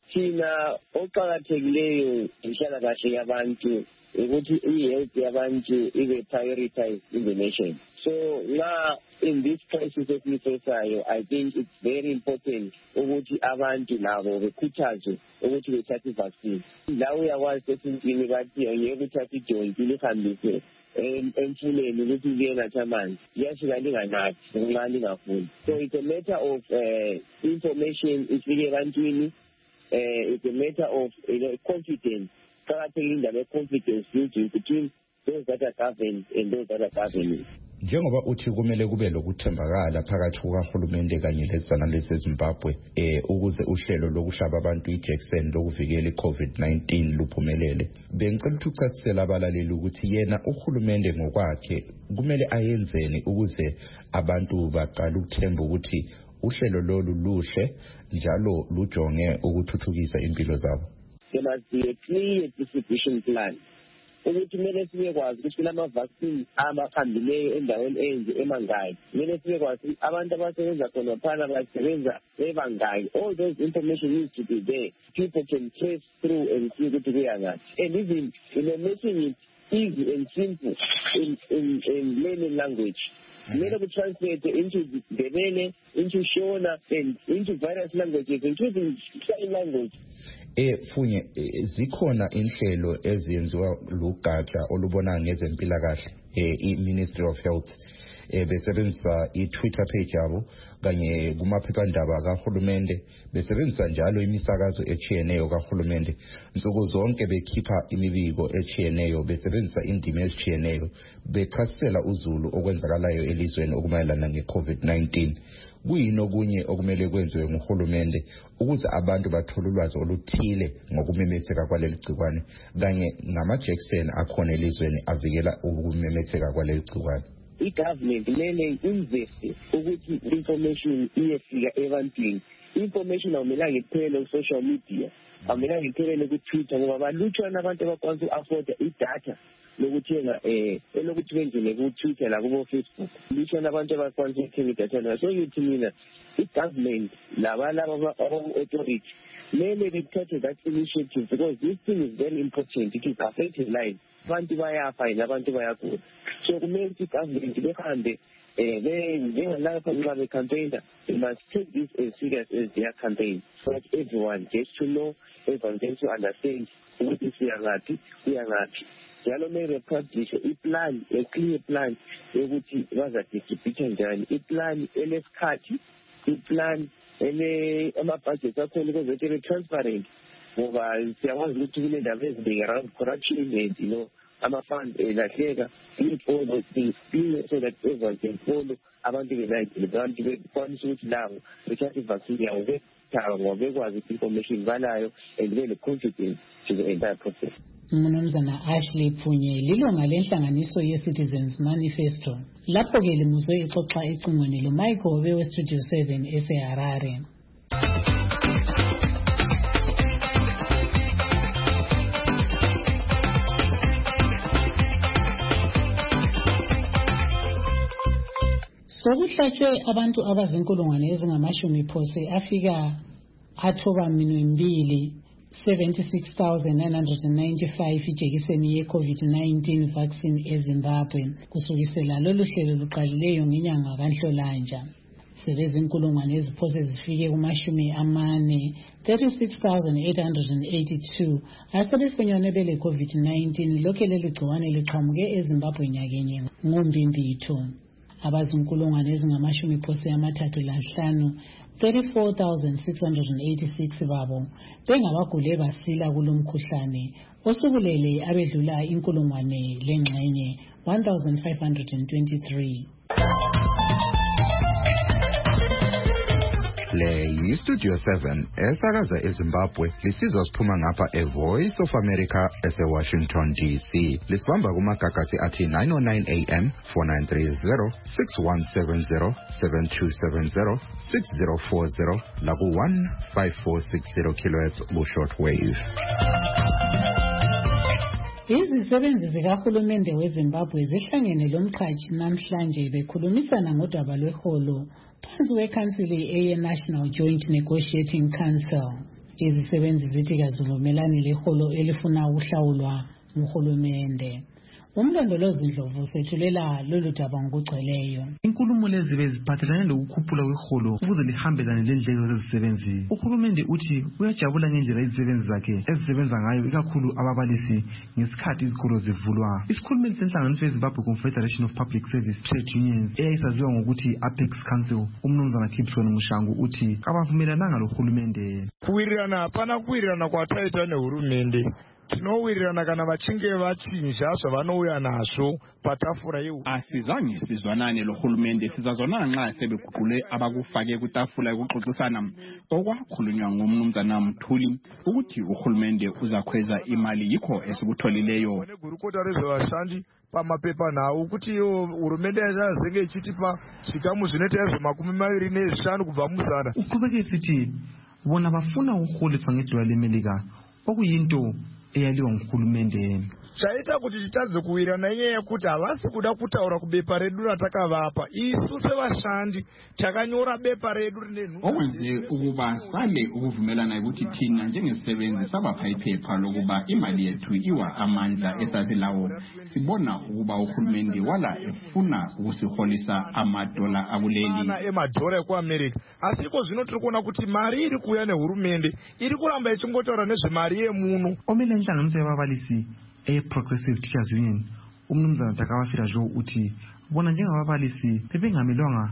Thina oqakathekileyo inhlalakahle yabantu ukuthi i-health yabantu ibe prioritized in the nation. So now in this crisis esiyifaceayo, I think it's very important ukuthi abantu nabo bekhuthazwe ukuthi bethathe i-vaccine. La uyakwazi esintwini bathi ngeke uthathe ijoint lihambise emfuleni ukuthi liye nathi amanzi liyafika linganathi nxa lingafuni. So it's a matter of information ifike ebantwini, it's a matter of confidence. Confidence building between those that are governed and those that are governing.
Njengoba uthi kumele kube lokuthembakala phakathi kukahulumende kanye lezizana leZimbabwe ukuze uhlelo lokuhlaba abantu ijekiseni lokuvikela i-COVID-19 luphumelele, bengicela ukuthi uchasisele abalaleli ukuthi yena uhulumende ngokwakhe kumele ayenzeni ukuze abantu baqale ukuthemba ukuthi uhlelo lolu luhle njalo lujonge ukuthuthukisa impilo zabo.
There must be a clear distribution plan. Ukuthi kumele sibe kwazi ukuthi lama-vaccine abahambileyo endaweni enje emangayi. Kumele sibe kwazi abantu abasebenza khona phana basebenza bebangaki. All those information needs to be there. People can trace through and see ukuthi kuyangaphi. And even making it easy and simple in layman language. Kumele translate into Ndebele, into Shona, and into various languages, including sign language.
Funye zikhona inhlelo eziyenziwa lugatsha olubona ngezempilakahle i-Ministry of Health besebenzisa i-Twitter page yabo kanye kumaphephandaba kahulumende besebenzisa njalo imisakazo echiyeneyo kahulumende nsuku zonke bekhipha imibiko echiyeneyo besebenzisa indimi ezichiyeneyo bechasisela uzulu okwenzakalayo elizweni okumayelana nge-COVID-19 kuyini okunye okumele kwenziwe nguhulumende ukuze abantu bathole ulwazi oluthile ngokumemetheka kwaleli gciwane kanye ngama-Jackson akhona elizweni avikela ukumemetheka kwaleli gciwane?
I-government kumele investe ukuthi information iyefika ebantwini. Information awumelanga iphelele ku-social media, awumelanga iphelele ku-Twitter ngoba balutshwana abantu abakwazi uku-afforda idatha lokuthenga elokuthi bengene ku-Twitter lakubo-Facebook. Lutshwana abantu abakwazi ukuthenga idatha. So yithi mina i-government labalaba aba-authority kumele bethathe that initiative because this thing is very important. It is affecting lives. Abantu bayafa nabantu bayagula. So kumele ukuthi i-government behambe njengalapha nxa becampaigner, they must take this as serious as their campaign so that everyone gets to know, everyone gets to understand ukuthi siyangaphi kuyangaphi. Njalo kumele publishe iplan, a clear plan yokuthi bazadistributha njani, iplan elesikhathi, iplan ama-budget akhona ukuze transparent ngoba siyakwazi ukuthi kunendaba eziningi around corruption and ama-funds lahleka. All those things so that everyone can follow abantu abantu bekwanisa ukuthi labo bethathe i-vaccine yabo bethawa ngoba bekwazi ukuthi information banayo and bene-confidence to the entire process.
Mnumzana Ashley Pfunye lilunga lenhlanganiso ye-Citizens Manifesto. Lapho-ke limuzwe ixoxa ecingweni lo-Michael we-Studio 7 eseHarare. Sokuhlatshwe abantu abazinkulungwane ezingamashumi phose afika athoba minwembili 76,995 ijekiseni ye-COVID-19 vaccine eZimbabwe kusukisela lolu hlelo luqalileyo ngenyanga kaNhlolanja. Sebezinkulungwane eziphose zifike kumashumi amane 36,882 asebefunyanwe bele COVID-19 lokhe leli gciwane liqhamuke eZimbabwe nyakenye ngoMbimbitho. Abazinkulungwane ezingamashumi phose amathathu lanhlanu 34,686 babo bengabagule basila kulomkhuhlane osukulele abedlula inkulungwane lengxenye 1,523.
Le yi-Studio 7 esakaza eZimbabwe lisizwa siphuma ngapha eVoice of America eseWashington DC. Lisibamba kumagagasi athi 909 AM 4930 6170 7270 6040 laku 15460 kHz ku-shortwave.
Izisebenzi zikahulumende weZimbabwe zihlangene lomqhatshi namhlanje bekhulumisana ngodaba lweholo phansi kwekhansili eye-National Joint Negotiating Council. Izisebenzi zithi kazivumelani leholo elifuna ukuhlawulwa nguhulumende. Umlondolozi Ndlovu sethulela lolu daba ngokugcweleyo.
Inkulumo lezi beziphathelane lokukhuphula kweholo ukuze lihambelane lendleko zezisebenzi. Uhulumende uthi uyajabula ngendlela izisebenzi zakhe ezisebenza ngayo ikakhulu ababalisi ngesikhathi izikolo zivulwa. Isikhulumeli senhlanganiso yeZimbabwe Confederation of Public Service Trade Unions eyayisaziwa ngokuthi Apex Council umnumzana Gibson Mushangu uthi abavumelananga lohulumende.
Kuwirirana hapana kuwirirana kwataita nehurumende. Tinowirirana kana vachinge vachinja zvavanouya nazvo patafura yehu.
Asizange sizwanane lohulumende sizazwana nxa sebeguqule abakufake kutafula yokuxoxisana okwakhulunywa ngumnumzana Mthuli ukuthi uhulumende uzakhweza imali yikho esikutholileyo.
Negurukota rezvevashandi pamapepa nawo ukuthi hurumende yazenge ichitipa zvikamu zvinoita ezve25 kubva muzana.
Uqhubeke sithi bona bafuna ukuholiswa ngedollar leMelika okuyinto eyaliwa nguhulumende.
Chaita kuti titadze kuwirirana inyaya yekuti havasi kuda kutaura kubepa redu ratakavapa. Isu sevashandi takanyora bepa redu rine nhunha.
Okwenze ukuba sale ukuvumelana ukuthi thina njengezisebenzi sabapha iphepha lokuba imali yethu iwa amandla esasilawo. Sibona ukuba uhulumende wala efuna ukusiholisa amadola akuleli.
Emadora ekuAmerica. Asiko zvino tiri kuona kuti mari iri kuuya nehurumende iri kuramba ichingotaura nezvemari yemuno.
Omele nhlanganiso yababalisi Progressive Teachers Union umnumzana Takawafira Jo uthi bona njengababalisi bebengamelwanga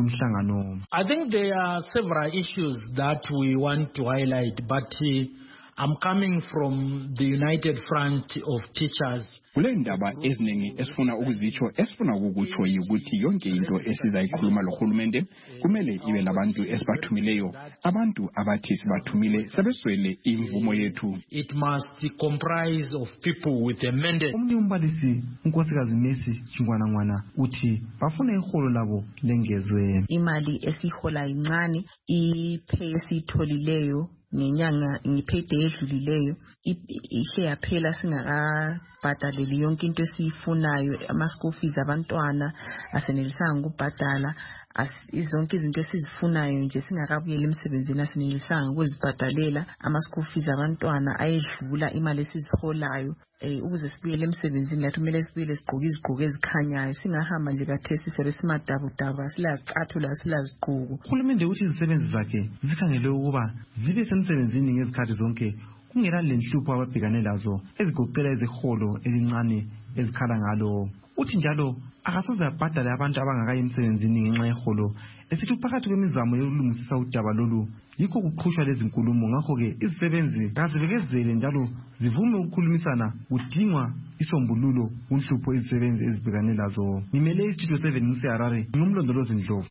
kulumhlangano.
I think there are several issues that we want to highlight, but I'm coming from the United Front of Teachers.
Kule ndaba eziningi esifuna ukuzitsho esifuna ukukutsho ukuthi yonke into esizayikhuluma lohulumende kumele ibe labantu esibathumileyo, abantu abathi sibathumile sebeswele imvumo yethu.
It must comprise of people with a mandate.
Omnye umbalisi unkosikazi Messi Chingwana uthi bafuna iholo labo lengezwe.
Imali esihola incane, ipay esitholileyo nenyanga ngiphethe edlulileyo ishe yaphela singakabhadaleli yonke into esiyifunayo, ama-school fees abantwana asenelisanga ukubhadala, zonke izinto esizifunayo nje singakabuyela emsebenzini asenelisanga ukuzibhadalela, ama-school fees abantwana ayedlula imali esiziholayo. Ukuze sibuyele emsebenzini lathi kumele sibuyele sigqoke izigqoko ezikhanyayo, singahamba nje kathesi sibe simadabudaba silazicathula silazigqoko.
Uhulumende uthi izisebenzi zakhe zikhangele ukuba zibe semsebenzini ngezikhathi zonke kungela lenhlupho ababhekane lazo ezigoqela ezeholo elincane ezikhala ngalo. Uthi njalo akasoze abhadale abantu abangakayi emsebenzini ngenxa yeholo, esithi phakathi kwemizamo yokulungisisa udaba lolu yikho kuqhushwa lezi nkulumo. Ngakho-ke izisebenzi kazibekezele njalo zivume ukukhulumisana kudingwa isombululo kunhlupho izisebenzi ezibhekane lazo. Ngimele iStudio 7 ngiseHarare, ngumlondolozi Ndlovu.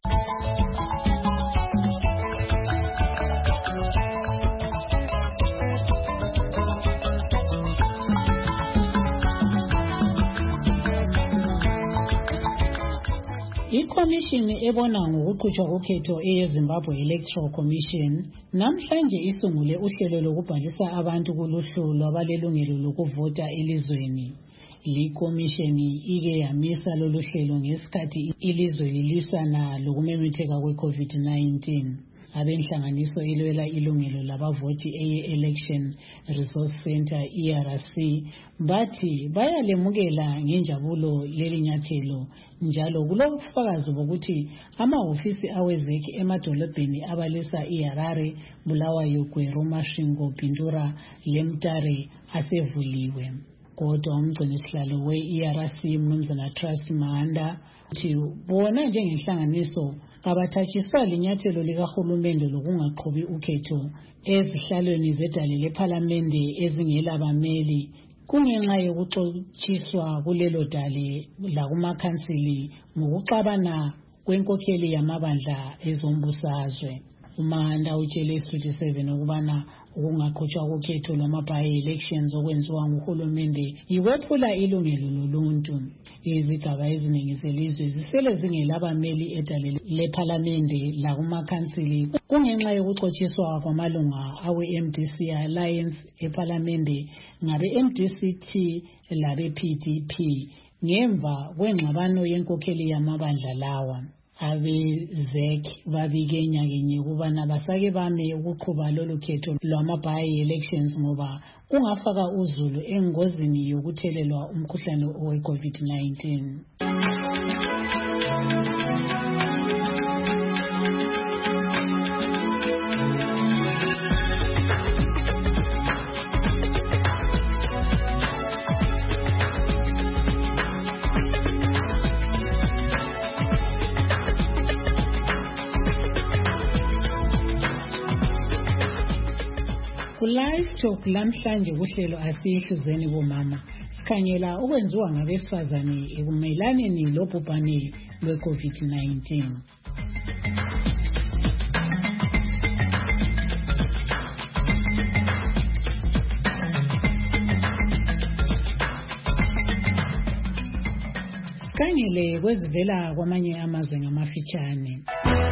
Ikomishini ebona ngokuqhutshwa kokhetho eyeZimbabwe Electoral Commission namhlanje isungule uhlelo lokubhalisa abantu kuluhlu lwabalelungelo lokuvota elizweni. Likomishini ike yamisa lolu hlelo ngesikhathi ilizwe lilisana lokumemetheka kwe-COVID-19. Abenhlanganiso ilwela ilungelo labavoti eye-Election Resource Center ERC bathi bayalemukela ngenjabulo leli nyathelo, njalo kulobufakazi bokuthi amahhovisi awezeki emadolobheni abalisa iHarare, Bulawayo, Gweru, Masvingo, Bindura leMtare asevuliwe. Kodwa umgcinisihlalo we-ERC Mnumzana Trust Mahanda uthi bona njengenhlanganiso abathathiswa linyathelo likahulumende lokungaqhubi ukhetho ezihlalweni zedale lephalamende ezingela bameli kungenxa yokuxotshiswa kulelo dale lakumakhansili ngokuxabana kwenkokheli yamabandla ezombusazwe. uMahanda utshele iStudio 7 ukubana ukungaqhutshwa kokhetho lwama-by-elections okwenziwa nguhulumende yiwephula ilungelo loluntu. Izigaba eziningi zelizwe zisele zingelabameli edale lephalamende lakumakhansili kungenxa yokuxotshiswa kwamalunga awe-MDC Alliance ephalamende ngabe-MDCT labe-PDP ngemva kwengxabano yenkokheli yamabandla lawa. Abezek babike enyakenye ukubana basake bame ukuqhuba lolu khetho lwama-by-elections ngoba kungafaka uZulu engozini yokuthelelwa umkhuhlane we-COVID-19. Live Talk lamhlanje kuhlelo asiyihluzeni bomama sikhangela okwenziwa ngabesifazane ekumelaneni lobhubhane lwe-COVID-19. Sikhangele kwezivela kwamanye amazwe ngamafitshane.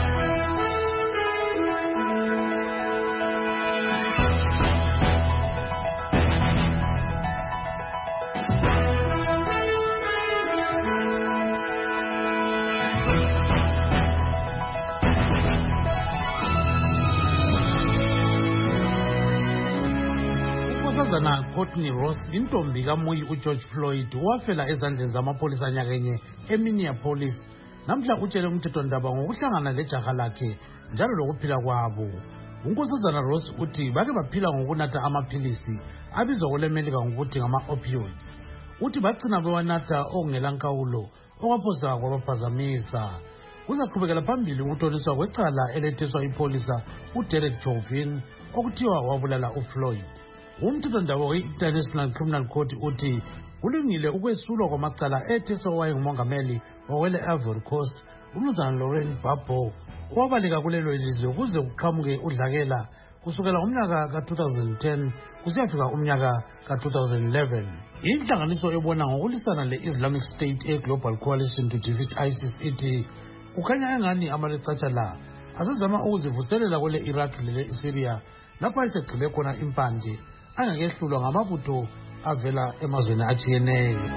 Courtney Ross intombi kaMuyi uGeorge Floyd wafela ezandleni zamapolisa nyakenye eMinneapolis namhla utshele umthethondaba ngokuhlangana lejaha lakhe njalo lokuphila kwabo. uNkosazana Ross uthi bake baphila ngokunatha amaphilisi abizwa kwelemelika ngokuthi ngama-opioids. Uthi bagcina bewanatha okungela nkawulo okwaphosa kwabaphazamisa. Uzaqhubekela phambili ukuthoniswa kwecala eletheswa ipolisa uDerek Chauvin okuthiwa wabulala uFloyd. umthethwandaba we-International Criminal Court uthi kulungile ukwesulwa kwamacala ethe sowayengumongameli owele Ivory Coast umnumzana Laurent Gbagbo owabaleka kulelo lizwe kuze kuqhamuke udlakela kusukela umnyaka ka-2010 kusiyafika umnyaka ka-2011. Inhlanganiso ebona ngokulisana le-Islamic State e-Global Coalition to Defeat ISIS ithi kukhanya engani amalecatsha la asezama ukuzivuselela kwele Iraq lele Syria lapho ayesegxile khona impande angakehlulwa ngamabutho avela emazweni atshiyeneyo.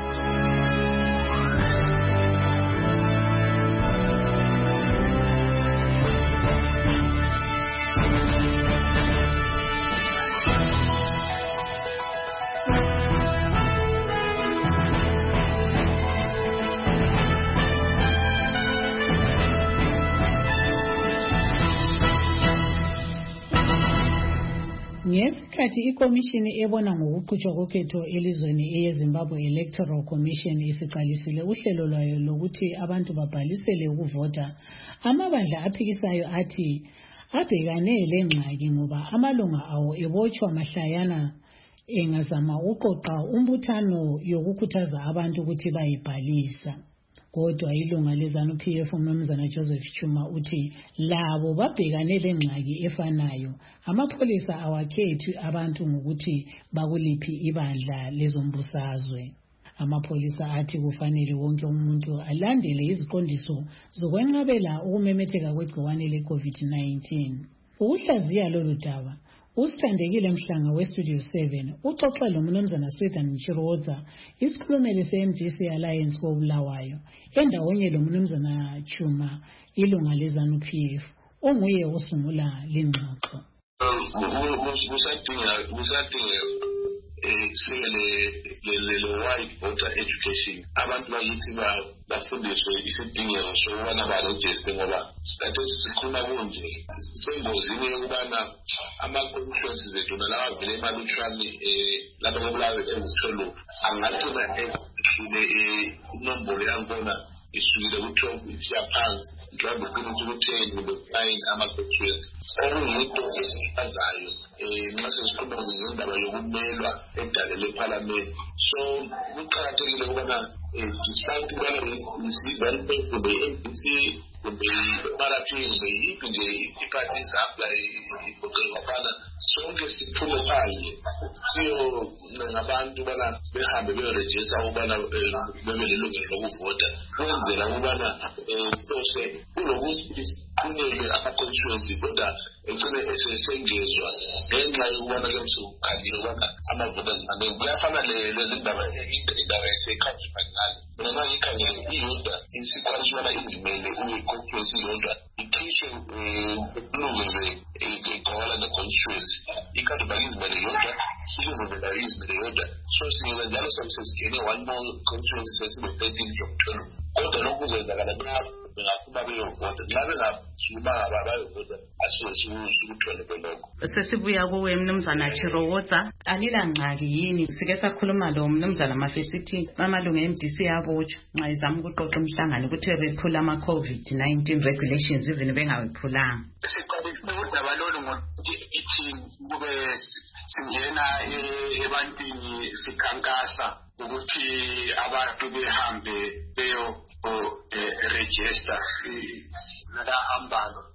Ngesikhathi ikomishini ebona ngokuqhutshwa kokhetho elizweni eyeZimbabwe Electoral Commission isiqalisile uhlelo lwayo lokuthi abantu babhalisele ukuvota, amabandla aphikisayo athi abhekane lengxaki ngoba amalunga awo ebotshwa mahlayana engazama uqoqa umbuthano yokukhuthaza abantu ukuthi bayibhalisa. Kodwa ilunga leZANU-PF umnumzana Joseph Chuma uthi labo babhekane lengxaki efanayo, amapholisa awakhethi abantu ngokuthi bakuliphi ibandla lezombusazwe. Amapholisa athi kufanele wonke umuntu alandele iziqondiso zokwenqabela ukumemetheka kwegciwane le-COVID-19. Ukuhlaziya lolu daba, usithandekile Mhlanga weStudio 7 uxoxe lomnumzana Swethan Chirodza, isikhulumeli se-MDC Alliance koBulawayo, endawonye lomnumzana Chuma, ilunga leZANU-PF, onguye osungula lengxoxo.
Wide voter education abantu bakithi bafundiswe isidingeko sokubana barejiste ngoba status sikhuna kunje sengozini yokubana ama-constituencies ethu nalawa avele emalutshwane lapho koBulawayo ezitholo angagcina ehlule inombolo yakhona isukile ku-12 isiya phansi mhlawumbe ugcina ukuthi ku-10 kumbe-9 ama-constituency okuyinto esichazayo nxa sesikhuluma ngendaba yokumelwa edale lephalamende. So kuqakathekile ukubana despite ukubana i-ZANU-PF kumbe i-MDC kumbe i-RP kumbe yiphi nje iphathi izapla igoqelwafana sonke siphume phandle siyoncenga abantu ubana behambe beyorejista ukubana bebe lelungelo lokuvota kwenzela ukubana hlose kulokuthi kunele ama-constituency kodwa egcine esengezwa ngenxa yokubana ke msukukhangile ukubana ama-voters amanengi kuyafana lezindaba indaba yase-country finale mina nangikhangele iyodwa isikwaniswa ubana indimele uyi-constituency yodwa ikhishwe kulungele igqola ne-constituency ikanti bakizimele yodwa silungele izimele yodwa so singeza njalo sesigene one more constituency sesibe-13 from 12 kodwa lokhu kuzenzakala bengaphuma beyovota nxa bengasukuma bayovota asuke sikuthole kwelokho.
Sesibuya kuwe mnumzana Chirodza, alila ngxaki yini? Sike sakhuluma lo mnumzana Mafesithi bamalunga e-MDC abotshwa nxa izama ukuqoqa umhlangano ukuthi bephula ama-COVID-19 regulations even bengawephulanga.
Siqalisile udaba lolu ngokuthi ithi kube singena ebantwini sikhankasa ukuthi abantu behambe beyo register nalahambalo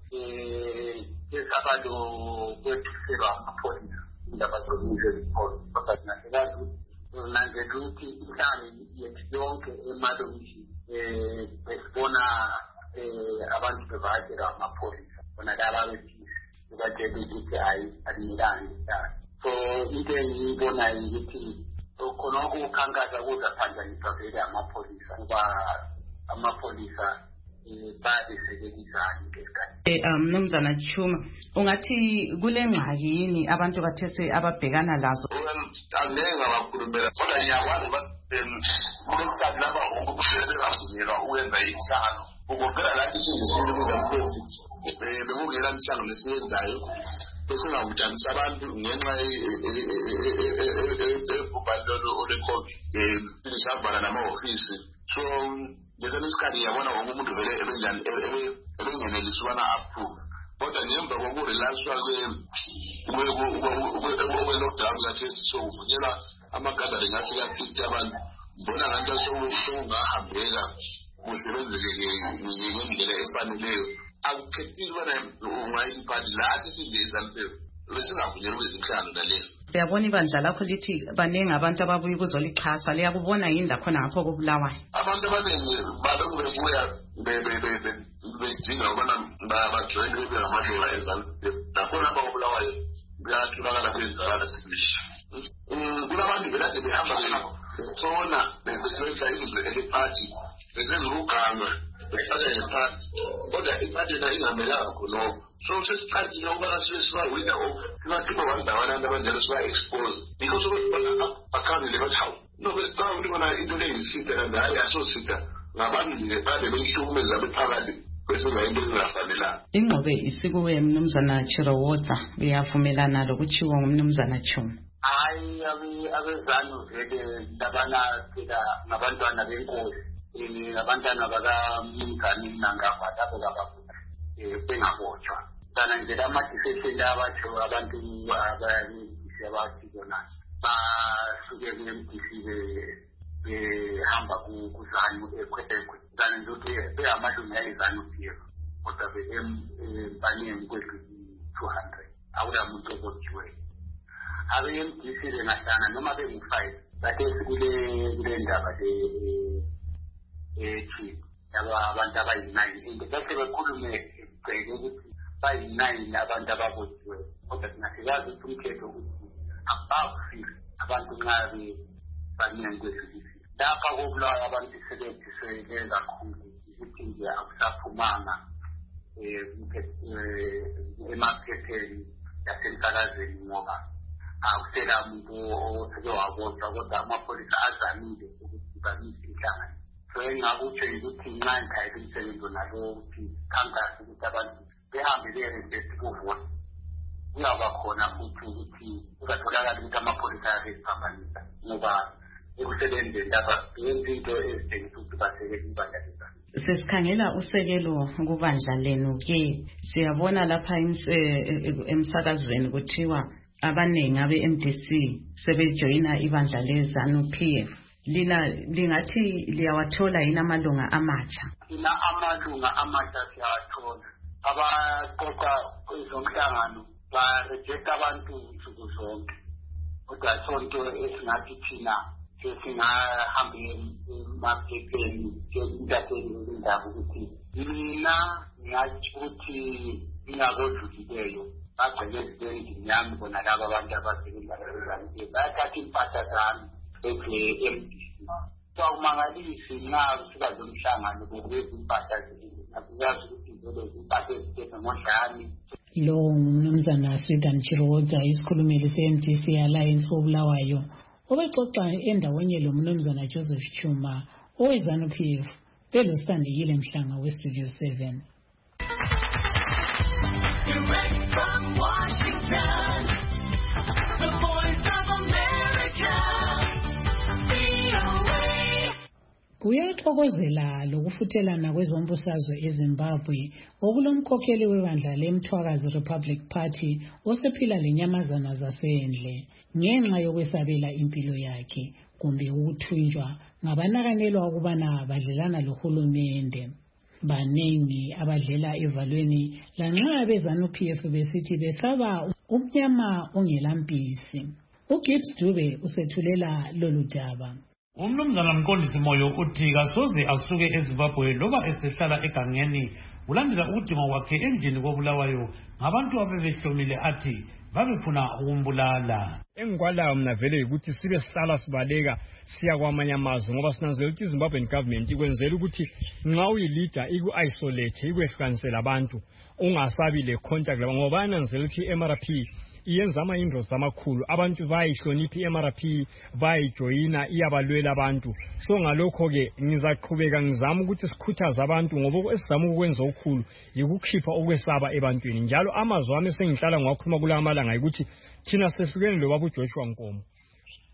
abantu kwethuselwa amapholisa indaba zokuze nangenza ukuthi inhlangano yethu yonke emalungisi besibona abantu bevakela amapholisa bona laba bephisi ukatshela ukuthi hayi alinelanga ihlanga. So into engiyibonayo ukuthi khona ukukhankasa kuzaphanjaniswa vele amapholisa kuba amapholisa bayabesekelizana ngesikhathi.
Mnumzana Chuma, ungathi kule ngxaki yini abantu bathethe ababhekana lazo?
Angeke ngabakhulumela kodwa ngiyakwazi kulesikhathi lapha ukusebenzavunyelwa ukwenza inhlangano ukuvela lathi isizisini kuza-COVID bekungela mhlangano lesiyenzayo besingabudanisa abantu ngenxa ebhubhane ole-COVID savala nama-ofisi. So ngesinye isikhathi ngiyabona wonke umuntu vele ebengenelisa ukubana approve kodwa ngemva kokurelaxwa kwe-lockdown kathesi sokuvunyelwa ama-gathering asikathiti abantu mbona nganto sokungahambeka kusebenzeke ngendlela efaneleyo akukhethile ubona ungayiphathi lathi sinde izanipeo besingavunyelwa kwezinhlanu naleyo.
Siyabona ibandla lakho lithi baningi abantu ababuye ukuzolixhasa liyakubona yini lakhona ngapho koBulawayo?
Abantu abaningi balokhu bebuya bedinga ukubana bajoyine bebe ngamalunga eZANU-PF nakhona apha koBulawayo kuyatholakala kwenzakala sibisha. Kulabantu belade behamba besona besebenzisa ilizwe eliphathi besenza ukuganga befaka ngephathi kodwa iphathi yona ingamelanga khonoko. So sesikhathi lokubana sibe siba-winner of sibathiba bandawana abantu abanjalo siba-expose because ukuthi bakhambile bathi hawu no xa umuntu bona into leyisida kandayo asosida ngabantu nje bade beyihlukumeza bephakathi besenza into ezingafanelanga.
Ingqobe isikuwe Mnumzana Chirowodza uyavumelana lokutshiwo ngumnumzana Chuma?
Hayi abezanu vele labana phela ngabantwana benkosi abantwana bakamngani nangapha lapho kababuka bengabotshwa kana nje ama-defection abatsho abantu abaningi abathi bona basuke ku-MDC behamba kuzanu ekhwetekwe kana nje ukuthi beyamalunga eZANU-PF kodwa empaneni kwedluli-200 akulamuntu obotshiweyo. Abe-MDC bengahlanga noma bengu-5 bathesi kule ndaba le-chief abantu abayi-9 and bese bekhulume bheke ukuthi bayi-9 abantu ababotshiweyo kodwa singasiyazi ukuthi umthetho ukuthi above abantu nxa baningi kwedlulisi lapha koBulawayo abantu sebenzisele kakhulu ukuthi nje akusaphumanga emaphepheni yasemsakazweni ngoba akusela muntu oseke wabotshwa kodwa amapholisa azamile ukuthi bamise inhlangano. So engakutsho ukuthi nxa ngikhayela umsebenzi nalo ukuthi khankasi ukuthi abantu behambe be-request kuvota kuyaba khona futhi ukuthi kuzatholakala ukuthi amapholisa ayaziphambanisa ngoba ekusebenzeni lapha benza into ezitshengisa ukuthi basekele ibandla lezanu.
Sesikhangela usekelo kubandla lenu-ke siyabona lapha emsakazweni kuthiwa abaningi abe-MDC sebejoyina ibandla leZANU-PF. Lina lingathi liyawathola yini amalunga amatsha?
Lina amalunga amatsha siyawathola. Abaqoqa kwezomhlangano barejecta abantu nsuku zonke kodwa sonke esingathi thina sesingahambe emaphepheni entateni indaba ukuthi mina ngathi ukuthi ingakodlulileyo bagcele ezibendini yami bona laba abantu abasebenza eZANU-PF bayathatha impahla zami eke-MDC. So akumangalisi nxa kusuka zomhlangano bekweza impahla akuyazi ukuthi vele impahla ezithethe ngodlami.
Lo ngumnumzana Sweden Chirowodza isikhulumeli se-MDC Alliance koBulawayo obexoxa endaweni lomnumzana Joseph Chuma oweZANU-PF belosandikile Mhlanga weStudio 7.
Direct from Washington, the Voice of America, VOA.
Uyathokozela lokufuthelana kwezombusazwe eZimbabwe okulomkhokheli webandla leMthwakazi Republic Party osephila lenyamazana zasendle ngenxa yokwesabela impilo yakhe kumbe ukuthunjwa ngabanakanelwa ukubana badlelana lohulumende. Baningi abadlela evalweni lanxa abeZANU-PF besithi besaba umnyama ongelampisi. uGibbs Dube usethulela lolu daba.
Umnumzana Mqondisi Moyo uthi kasoze asuke eZimbabwe loba esehlala egangeni ulandela ukudinga kwakhe endlini koBulawayo ngabantu abebehlomile athi babefuna ukumbulala.
Engikwalayo mina vele ukuthi sibe sihlala sibaleka siya kwamanye amazwe ngoba sinanzela ukuthi iZimbabwean government ikwenzela ukuthi nxa uyi-leader iku-isolate ikwehlukanisela abantu ungasabi le contact laba ngoba yananzela ukuthi i-MRP iyenza ama-inroads amakhulu abantu bayihlonipha i-MRP bayijoyina iyabalwela abantu. So ngalokho-ke ngizaqhubeka ngizama ukuthi sikhuthaze abantu ngoba esizama ukwenza okukhulu yikukhipha ukwesaba ebantwini njalo amazwi ami sengihlala ngiwakhuluma kulawa amalanga ukuthi thina sehlukene lo baba uJoshua Nkomo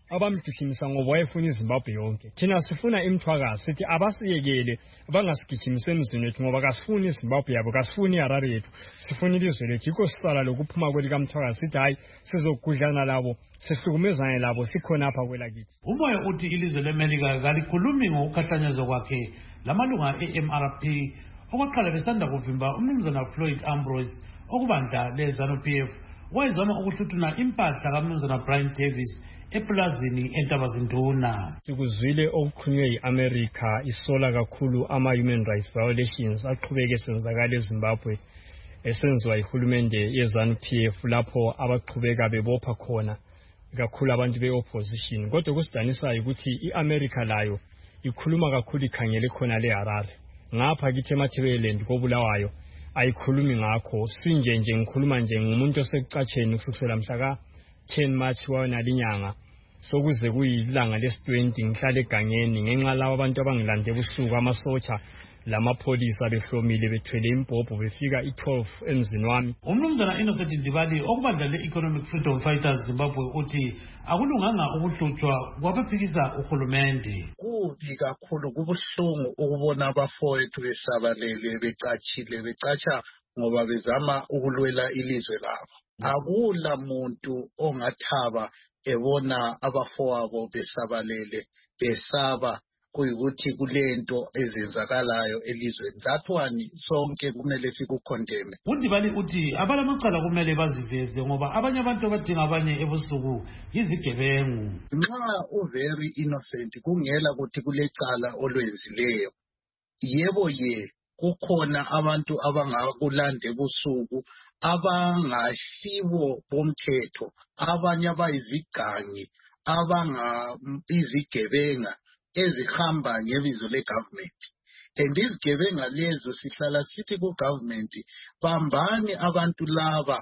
abamgijimisa ngoba wayefuna iZimbabwe yonke. Thina sifuna imthwakazi, sithi abasiyekele bangasigijimisa emzini wethu ngoba kasifuni iZimbabwe yabo, kasifuni iHarare yethu, sifuna ilizwe lethu. Yikho sisala lokuphuma kwelikamthwakazi sithi hayi sizogudlana labo, sihlukumezane labo sikhona apha kwelakithi.
Umoya uthi ilizwe leMelika kalikhulumi ngokukhahlanyezwa kwakhe lamalunga e-MRP okwaqala besanda kuvimba umnumzana Floyd Ambrose okubandla le-ZANU-PF wayezama ukuhluthuna impahla kaMnumzana Brian Davis epulazini eNtabazinduna.
Sikuzwile okukhulunywe yi-America isola kakhulu ama-human rights violations aqhubeke senzakala eZimbabwe esenziwa yihulumende ye-ZANU-PF lapho abaqhubeka bebopha khona kakhulu abantu be-opposition. Kodwa kusidanisayo ukuthi i-America layo ikhuluma kakhulu ikhangele khona le-Harare. Ngapha kithi eMatabeleland koBulawayo ayikhulumi ngakho. Sinje ngikhuluma nje ngumuntu osekucatsheni kusukela mhla ka-10 March wanalinyanga sokuze kuyilanga lesi-20 ngihlale egangeni ngenxa labo abantu abangilande ebusuku amasotsha lamapholisa behlomile bethwele impompo befika i-12 emzini wami.
Umnumzana Innocent Ndibali okubandla le-Economic Freedom Fighters Zimbabwe uthi akulunganga ukuhlutshwa kwabaphikisa uhulumende.
Kubi kakhulu kubuhlungu ukubona abafowethu besabalele becatsha ngoba bezama ukulwela ilizwe labo. Akula muntu ongathaba ebona abafowabo besabalele besaba kuyikuthi kulento ezenzakalayo elizweni. Zathwani sonke kumele sikukhondeme.
uNdibali uthi abalamacala kumele baziveze ngoba abanye abantu abadinga abanye ebusuku yizigebengu.
Nxa very innocent kungela ukuthi kulecala olwenzileyo, yebo kukhona abantu abangakulanda ebusuku abangasibo bomthetho, abanye abayizigangi, izigebenga ezihamba ngebizo le-government. And izigebenga lezo sihlala sithi ku-government bambani abantu laba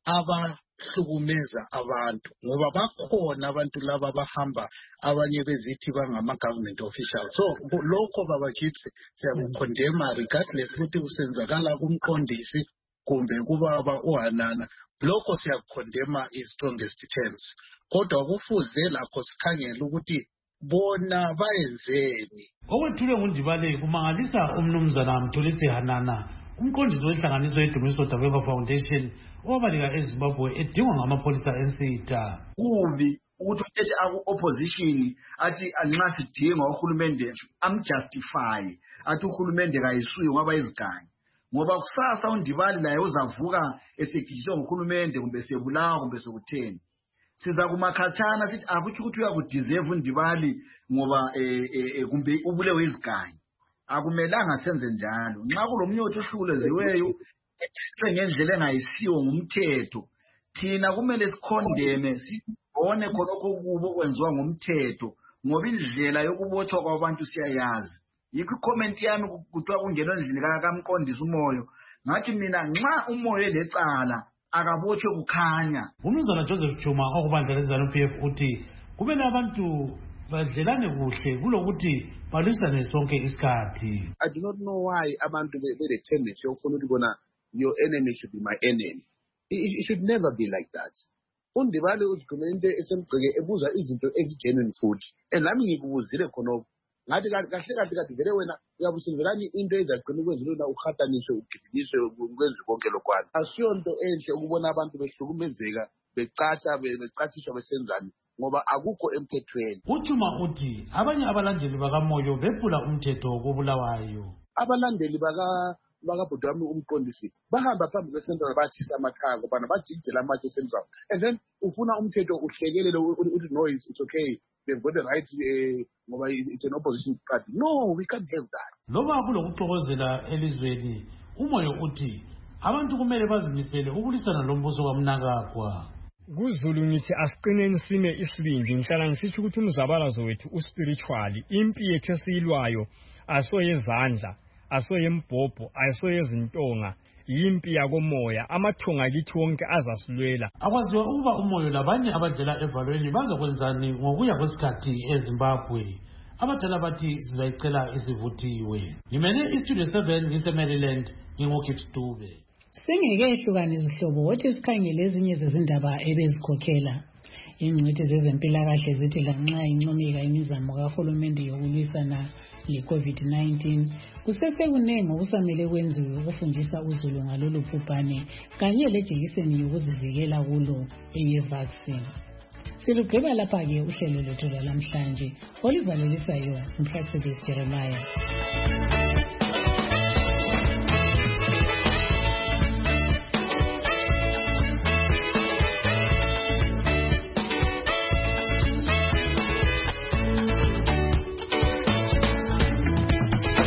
abahlukumeza abantu ngoba bakhona abantu laba bahamba abanye bezithi bangama-government officials. So lokho babakithi siyakukhondema regardless ukuthi kusenzakala kumqondisi kumbe kubaba uHanana, lokho siyakukhondema i-strongest terms. Kodwa kufuze lakho sikhangele ukuthi bona bayenzeni.
Okwethulwe nguNdibali kumangalisa umnumzana Mthulisi Hanana, umqondisi wenhlanganiso yeDumiso Dabeba Foundation owabaleka eZimbabwe edingwa ngamapholisa ensitha.
Kubi ukuthi uthi aku-opposition athi nxa sidinga uhulumende amjustify athi uhulumende kayisuye ngoba izigangi. Ngoba kusasa uNdibali laye uzavuka esegijiswa nguhulumende kumbe sebulawa kumbe sekutheni. Siza kumakhathana sithi akuthi ukuthi uyakudeserve uNdibali ngoba kumbe ubulewe izigangi. Akumelanga senze njalo. Nxa kulomnyotho ohlukuleziweyo ngendlela engayisiyo ngumthetho, thina kumele sikhondeme sibone khonokho kubo kwenziwa ngumthetho ngoba indlela yokubotshwa kwabantu siyayazi. Yikho comment yami kuthiwa kungenwa endlini kamqondisi umoyo. Ngathi mina nxa umoyo lecala akabotshwe kukhanya.
Umnumzana Joseph Chuma okubandla le-ZANU-PF uthi kumele abantu badlelane kuhle kulokuthi balwisane sonke isikhathi.
I do not know why abantu bele-tendency yokufuna ukuthi bona your enemy should be my enemy. It should never be like that. uNdibali uzigcine esemgceke ebuza izinto ezigenuine futhi. And nami ngikubuzile khonokho. Ngathi kahle vele wena uyabusenzelani into ezagcina ukwenzelana ukhataniswe ugijinyiswe ukwenza konke lokwana. Asiyonto enhle ukubona abantu behlukumezeka becatshishwa besenzani ngoba akukho emthethweni.
uChuma uthi abanye abalandeli bakamoyo bephula umthetho wokuBulawayo.
Abalandeli bakabhuti wami umqondisi bahamba phambi kwesentral bathisa amakhaya ngoba bajijela amatshe esentral, and then ufuna umthetho uhlekelele uthi no it's okay they've got the right ngoba it's an opposition party. No, we can't have that.
Loba kulokuxokozela elizweni umoyo uthi abantu kumele bazimisele ukulisana lombuso kaMnangagwa.
KuZulu ngithi asiqineni sime isibindi. Ngihlala ngisitsho ukuthi umzabalazo wethu uspiritually, impi yethu esiyilwayo asoyezandla, asoyembhobho, asoyezintonga, yimpi yakomoya. Amathunga kithi wonke azasilwela.
Akwaziwa ukuba umoyo labanye abadlela evalweni bazakwenzani ngokuya kwesikhathi eZimbabwe. Abadala bathi sizayicela isivuthiwe. Ngimene iStudio 7 ngiseMaryland, ngingoKip Stube.
Singeke ehlukane izihlobo wothi sikhangele ezinye zezindaba ebezikhokhela. Ingcwethi zezempilakahle zithi lanxa incomeka imizamo kahulumende yokulwisana le-COVID-19 kusesekuningi okusamele kwenziwe ukufundisa uzulu ngalolu bhubhane kanye lejekiseni yokuzivikela kulo eye-vaccine. Silugqiba lapha-ke uhlelo lwethu lwalamhlanje. Oliver Lelisayo, Praxidis Jeremiah.